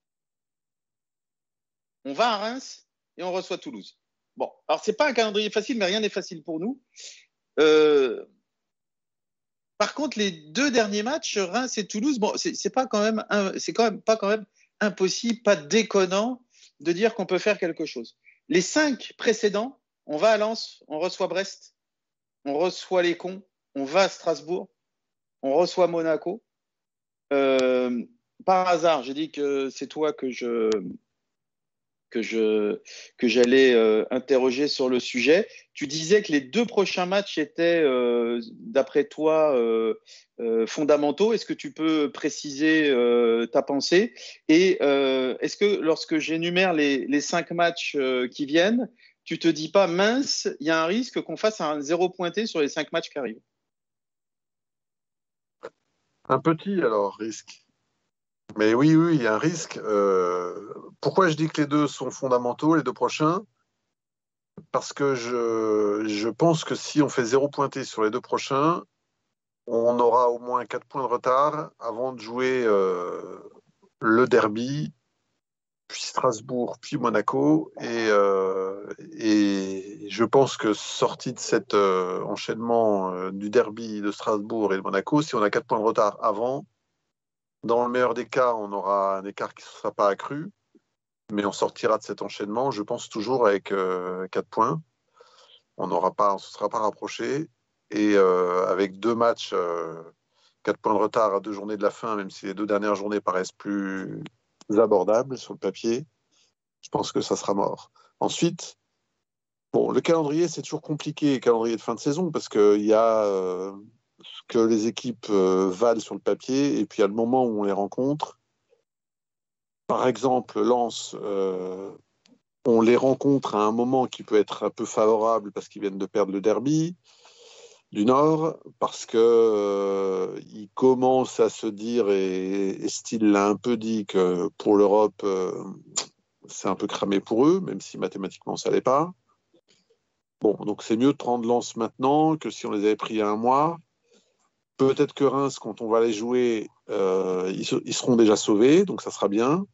Speaker 1: on va à Reims et on reçoit Toulouse. Bon, alors c'est pas un calendrier facile, mais rien n'est facile pour nous. Euh, par contre, les deux derniers matchs, Reims et Toulouse, bon, c'est, c'est pas quand même, c'est quand même pas quand même impossible, pas déconnant de dire qu'on peut faire quelque chose. Les cinq précédents, on va à Lens, on reçoit Brest, on reçoit les cons, on va à Strasbourg, on reçoit Monaco. Euh, par hasard, j'ai dit que c'est toi que je que je que j'allais euh, interroger sur le sujet. Tu disais que les deux prochains matchs étaient, euh, d'après toi, euh, euh, fondamentaux. Est-ce que tu peux préciser euh, ta pensée? Et euh, est-ce que lorsque j'énumère les, les cinq matchs euh, qui viennent, tu te dis pas mince, il y a un risque qu'on fasse un zéro pointé sur les cinq matchs qui arrivent?
Speaker 3: Un petit, alors, risque. Mais oui, oui, il y a un risque. Euh, pourquoi je dis que les deux sont fondamentaux, les deux prochains? Parce que je, je pense que si on fait zéro pointé sur les deux prochains, on aura au moins quatre points de retard avant de jouer euh, le derby puis Strasbourg, puis Monaco. Et, euh, et je pense que sorti de cet euh, enchaînement euh, du derby de Strasbourg et de Monaco, si on a quatre points de retard avant, dans le meilleur des cas, on aura un écart qui ne sera pas accru, mais on sortira de cet enchaînement, je pense, toujours avec euh, quatre points. On n'aura pas, on ne se sera pas rapproché. Et euh, avec deux matchs, euh, quatre points de retard à deux journées de la fin, même si les deux dernières journées paraissent plus abordables sur le papier, je pense que ça sera mort. Ensuite, bon, le calendrier, c'est toujours compliqué, le calendrier de fin de saison, parce qu'il y a euh, ce que les équipes euh, valent sur le papier, et puis il y a le moment où on les rencontre. Par exemple, Lens, euh, on les rencontre à un moment qui peut être un peu favorable parce qu'ils viennent de perdre le derby du Nord, parce qu'ils euh, commencent à se dire, et, et Steele l'a un peu dit, que pour l'Europe, euh, c'est un peu cramé pour eux, même si mathématiquement ça l'est pas. Bon, donc c'est mieux de prendre Lens maintenant que si on les avait pris il y a un mois. Peut-être que Reims, quand on va les jouer, euh, ils, ils seront déjà sauvés, donc ça sera bien.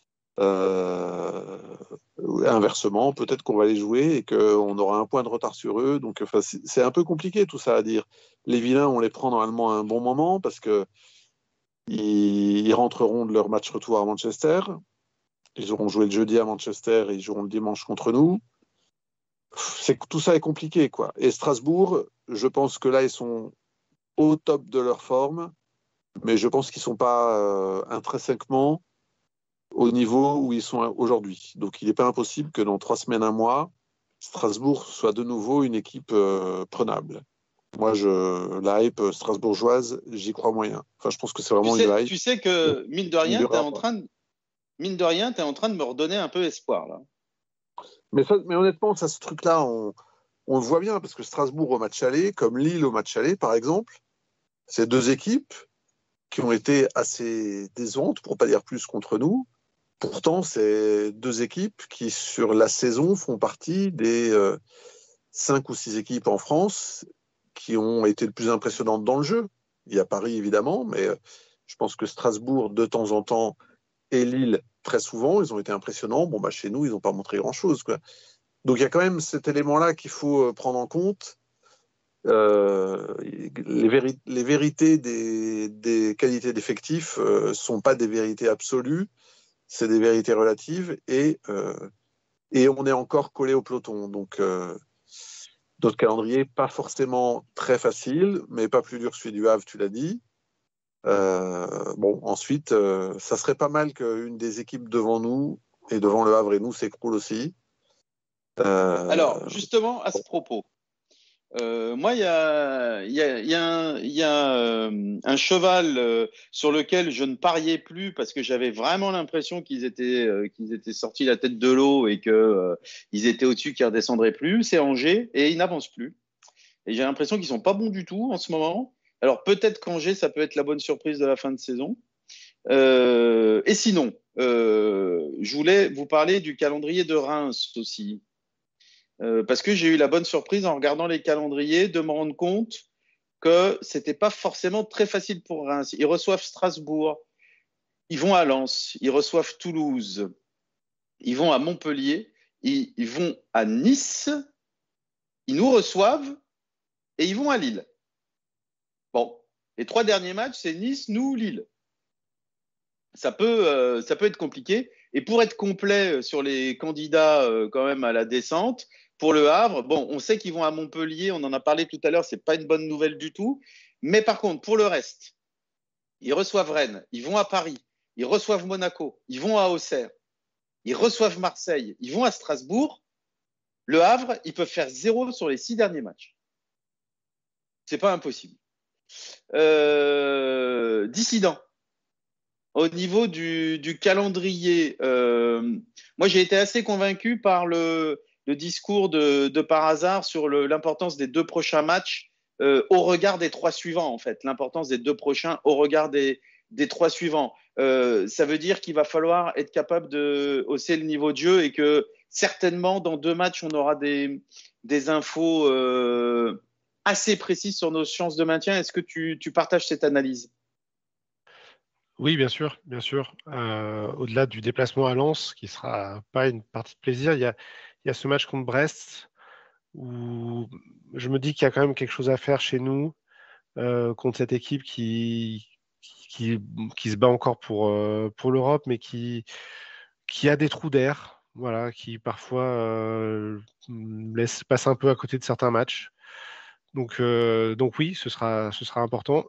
Speaker 3: Euh, inversement, peut-être qu'on va les jouer et qu'on aura un point de retard sur eux. Donc, enfin, c'est un peu compliqué tout ça à dire. Les vilains, on les prend normalement à un bon moment parce que ils, ils rentreront de leur match retour à Manchester. Ils auront joué le jeudi à Manchester et ils joueront le dimanche contre nous. C'est, tout ça est compliqué, quoi. Et Strasbourg, je pense que là, ils sont au top de leur forme, mais je pense qu'ils ne sont pas euh, intrinsèquement au niveau où ils sont aujourd'hui. Donc, il n'est pas impossible que dans trois semaines, un mois, Strasbourg soit de nouveau une équipe euh, prenable. Moi, je, la hype strasbourgeoise, j'y crois moyen. Enfin, je pense que c'est vraiment
Speaker 1: tu sais,
Speaker 3: une hype.
Speaker 1: Tu sais que, mine de rien, tu es en train de, mine de rien, tu es en train de me redonner un peu espoir, là.
Speaker 3: Mais, ça, mais honnêtement, ça, ce truc-là, on, on le voit bien, parce que Strasbourg au match aller, comme Lille au match aller, par exemple, c'est deux équipes qui ont été assez décevantes, pour ne pas dire plus, contre nous. Pourtant, c'est deux équipes qui, sur la saison, font partie des euh, cinq ou six équipes en France qui ont été le plus impressionnantes dans le jeu. Il y a Paris, évidemment, mais euh, je pense que Strasbourg, de temps en temps, et Lille, très souvent, ils ont été impressionnants. Bon, bah, chez nous, ils n'ont pas montré grand-chose, quoi. Donc, il y a quand même cet élément-là qu'il faut prendre en compte. Euh, les, véri- les vérités des, des qualités d'effectifs ne euh, sont pas des vérités absolues, c'est des vérités relatives, et, euh, et on est encore collé au peloton. Donc, euh, notre calendrier, pas forcément très facile, mais pas plus dur que celui du Havre, tu l'as dit. Euh, bon, ensuite, euh, ça serait pas mal qu'une des équipes devant nous, et devant le Havre et nous, s'écroule aussi.
Speaker 1: Euh, Alors, justement, à ce propos, euh, moi, il y a, y a, y a, un, y a euh, un cheval euh, sur lequel je ne pariais plus parce que j'avais vraiment l'impression qu'ils étaient, euh, qu'ils étaient sortis la tête de l'eau et qu'ils euh, étaient au-dessus, qu'ils ne redescendraient plus. C'est Angers et ils n'avancent plus. Et j'ai l'impression qu'ils ne sont pas bons du tout en ce moment. Alors, peut-être qu'Angers, ça peut être la bonne surprise de la fin de saison. Euh, et sinon, euh, je voulais vous parler du calendrier de Reims aussi. Euh, parce que j'ai eu la bonne surprise en regardant les calendriers de me rendre compte que c'était pas forcément très facile pour Reims. Ils reçoivent Strasbourg, ils vont à Lens, ils reçoivent Toulouse, ils vont à Montpellier, ils, ils vont à Nice, ils nous reçoivent et ils vont à Lille. Bon, les trois derniers matchs, c'est Nice, nous, Lille. Ça peut, euh, ça peut être compliqué. Et pour être complet sur les candidats euh, quand même à la descente, pour le Havre, bon, on sait qu'ils vont à Montpellier, on en a parlé tout à l'heure, c'est pas une bonne nouvelle du tout. Mais par contre, pour le reste, ils reçoivent Rennes, ils vont à Paris, ils reçoivent Monaco, ils vont à Auxerre, ils reçoivent Marseille, ils vont à Strasbourg. Le Havre, ils peuvent faire zéro sur les six derniers matchs. C'est pas impossible. Euh, dissident. Au niveau du, du calendrier, euh, moi j'ai été assez convaincu par le, le discours de, de Par Hasard sur le, l'importance des deux prochains matchs euh, au regard des trois suivants, en fait. L'importance des deux prochains au regard des, des trois suivants. Euh, ça veut dire qu'il va falloir être capable de hausser le niveau de jeu et que certainement dans deux matchs, on aura des, des infos euh, assez précises sur nos chances de maintien. Est-ce que tu, tu partages cette analyse ?
Speaker 4: Oui, bien sûr, bien sûr. Euh, au-delà du déplacement à Lens, qui sera pas une partie de plaisir, il y a, il y a ce match contre Brest où je me dis qu'il y a quand même quelque chose à faire chez nous euh, contre cette équipe qui, qui, qui se bat encore pour, euh, pour l'Europe, mais qui, qui a des trous d'air, voilà, qui parfois euh, laisse passer un peu à côté de certains matchs. Donc, euh, donc oui, ce sera, ce sera important.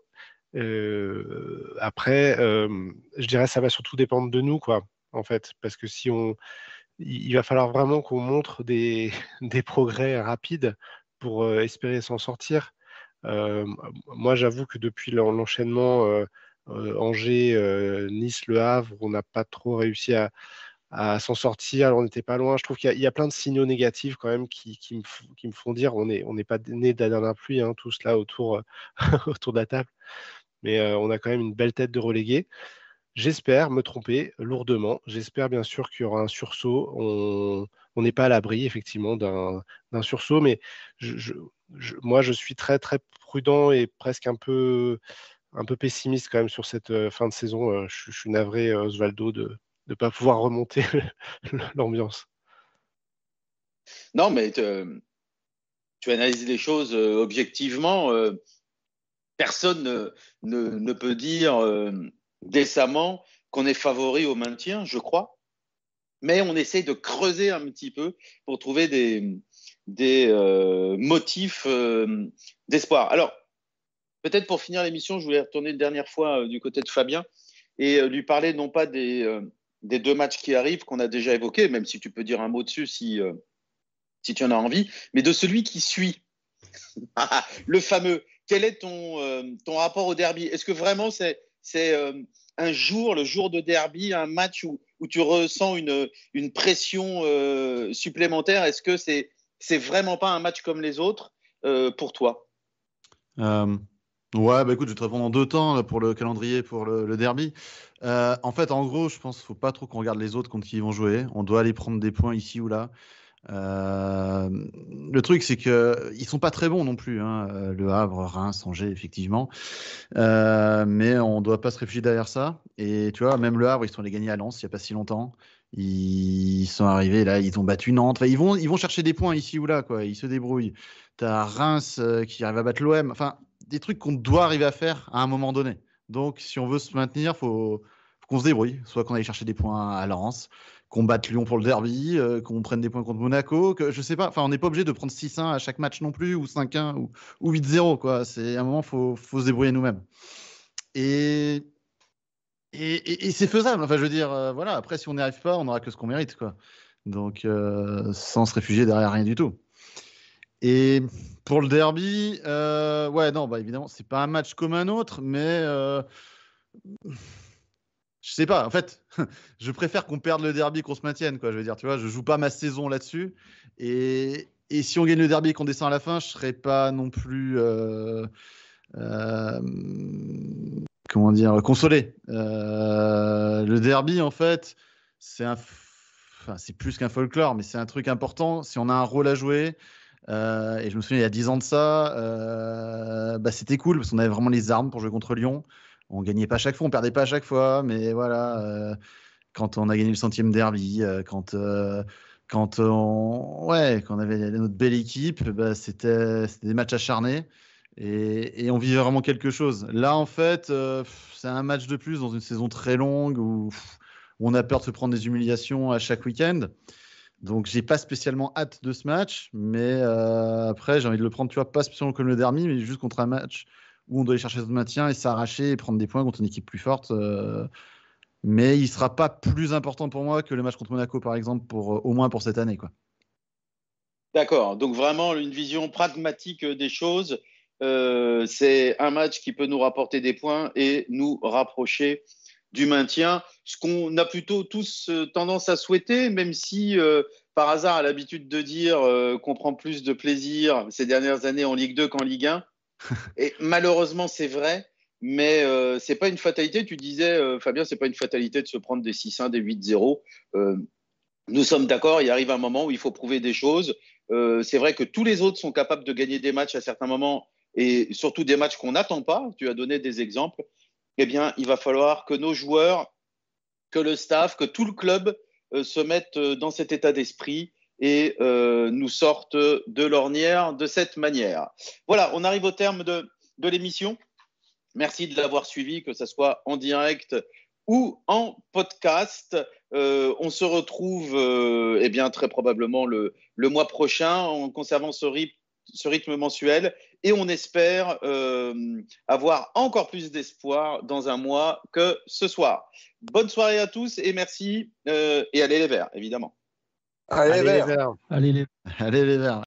Speaker 4: Euh, après, euh, je dirais que ça va surtout dépendre de nous, quoi, en fait, parce que si on, il il va falloir vraiment qu'on montre des, des progrès rapides pour euh, espérer s'en sortir. Euh, Moi, j'avoue que depuis l'en- l'enchaînement euh, euh, Angers, euh, Nice, Le Havre, on n'a pas trop réussi à, à s'en sortir. Alors, on n'était pas loin. Je trouve qu'il y, a- il y a plein de signaux négatifs quand même qui, qui me, f- qui me font dire on n'est on n'est pas né de la dernière pluie, hein, tous là autour, autour de la table. Mais euh, on a quand même une belle tête de relégué. J'espère me tromper lourdement. J'espère bien sûr qu'il y aura un sursaut. On on n'est pas à l'abri effectivement d'un d'un sursaut, mais je, je- je- moi je suis très très prudent et presque un peu un peu pessimiste quand même sur cette euh, fin de saison. Euh, je, je suis navré, euh, Osvaldo, de ne pas pouvoir remonter l'ambiance.
Speaker 1: Non, mais te- tu analyses les choses euh, objectivement. Euh, personne ne, ne- ne peut dire euh, décemment qu'on est favori au maintien, je crois. Mais on essaye de creuser un petit peu pour trouver des, des euh, motifs euh, d'espoir. Alors, peut-être pour finir l'émission, je voulais retourner une dernière fois euh, du côté de Fabien et euh, lui parler non pas des, euh, des deux matchs qui arrivent qu'on a déjà évoqués, même si tu peux dire un mot dessus si, euh, si tu en as envie, mais de celui qui suit. Le fameux. Quel est ton, euh, ton rapport au derby? Est-ce que vraiment c'est c'est euh, un jour, le jour de derby, un match où, où tu ressens une, une pression euh, supplémentaire? Est-ce que c'est c'est vraiment pas un match comme les autres euh, pour toi?
Speaker 5: Euh, ouais, bah écoute, je vais te répondre en deux temps là, pour le calendrier, pour le, le derby. Euh, en fait, en gros, je pense qu'il ne faut pas trop qu'on regarde les autres contre qui ils vont jouer. On doit aller prendre des points ici ou là. Euh, le truc, c'est que ils sont pas très bons non plus, hein. Euh, Le Havre, Reims, Angers, effectivement. Euh, mais on doit pas se réfugier derrière ça. Et tu vois, même Le Havre, ils sont allés gagner à Lens il y a pas si longtemps. Ils sont arrivés là, ils ont battu Nantes. Enfin, ils vont, ils vont chercher des points ici ou là, quoi. Ils se débrouillent. T'as Reims euh, qui arrive à battre l'O M. Enfin, des trucs qu'on doit arriver à faire à un moment donné. Donc, si on veut se maintenir, faut, faut qu'on se débrouille. Soit qu'on aille chercher des points à Lens, qu'on batte Lyon pour le derby, euh, qu'on prenne des points contre Monaco, que je sais pas. Enfin, on n'est pas obligé de prendre six un à chaque match non plus, ou cinq un, ou, ou huit zéro, quoi. C'est à un moment, faut, faut se débrouiller nous-mêmes. Et, et, et- et c'est faisable. Enfin, je veux dire, euh, voilà. Après, si on n'y arrive pas, on n'aura que ce qu'on mérite, quoi. Donc, euh, sans se réfugier derrière rien du tout. Et pour le derby, euh, ouais, non, bah évidemment, c'est pas un match comme un autre, mais euh, je sais pas. En fait, je préfère qu'on perde le derby qu'on se maintienne, quoi. Je veux dire, tu vois, je joue pas ma saison là-dessus. Et, et si on gagne le derby et qu'on descend à la fin, je serais pas non plus, euh, euh, comment dire, consolé. Euh, le derby, en fait, c'est un, enfin, c'est plus qu'un folklore, mais c'est un truc important. Si on a un rôle à jouer. Euh, et je me souviens, il y a dix ans de ça, euh, bah, c'était cool parce qu'on avait vraiment les armes pour jouer contre Lyon. On gagnait pas à chaque fois, on perdait pas à chaque fois, mais voilà, euh, quand on a gagné le centième derby, euh, quand, euh, quand, on, ouais, quand on avait notre belle équipe, bah, c'était, c'était des matchs acharnés et, et on vivait vraiment quelque chose. Là, en fait, euh, c'est un match de plus dans une saison très longue où, où on a peur de se prendre des humiliations à chaque week-end. Donc, j'ai pas spécialement hâte de ce match, mais euh, après, j'ai envie de le prendre, tu vois, pas spécialement comme le derby, mais juste contre un match où on doit aller chercher notre maintien et s'arracher et prendre des points contre une équipe plus forte. Euh, mais il sera pas plus important pour moi que le match contre Monaco, par exemple, pour, euh, au moins pour cette année, quoi.
Speaker 1: D'accord. Donc vraiment une vision pragmatique euh, des choses. Euh, c'est un match qui peut nous rapporter des points et nous rapprocher du maintien, ce qu'on a plutôt tous euh, tendance à souhaiter, même si euh, par hasard a l'habitude de dire euh, qu'on prend plus de plaisir ces dernières années en Ligue deux qu'en Ligue un. Et malheureusement, c'est vrai, mais euh, c'est pas une fatalité. Tu disais, euh, Fabien, c'est pas une fatalité de se prendre des six un, des huit zéro. Euh, nous sommes d'accord, il arrive un moment où il faut prouver des choses. Euh, c'est vrai que tous les autres sont capables de gagner des matchs à certains moments et surtout des matchs qu'on n'attend pas. Tu as donné des exemples. eh bien, il va falloir que nos joueurs, que le staff, que tout le club euh, se mettent dans cet état d'esprit et euh, nous sortent de l'ornière de cette manière. Voilà, on arrive au terme de, de l'émission. Merci de l'avoir suivi, que ce soit en direct ou en podcast. Euh, on se retrouve euh, eh bien, très probablement le, le mois prochain en conservant ce, rythme, ce rythme mensuel et on espère euh, avoir encore plus d'espoir dans un mois que ce soir. Bonne soirée à tous et merci euh, et allez les Verts, évidemment.
Speaker 3: Allez,
Speaker 4: Allez,
Speaker 3: les
Speaker 4: les
Speaker 3: Verts.
Speaker 4: Verts.
Speaker 2: Allez les
Speaker 5: Allez les Verts.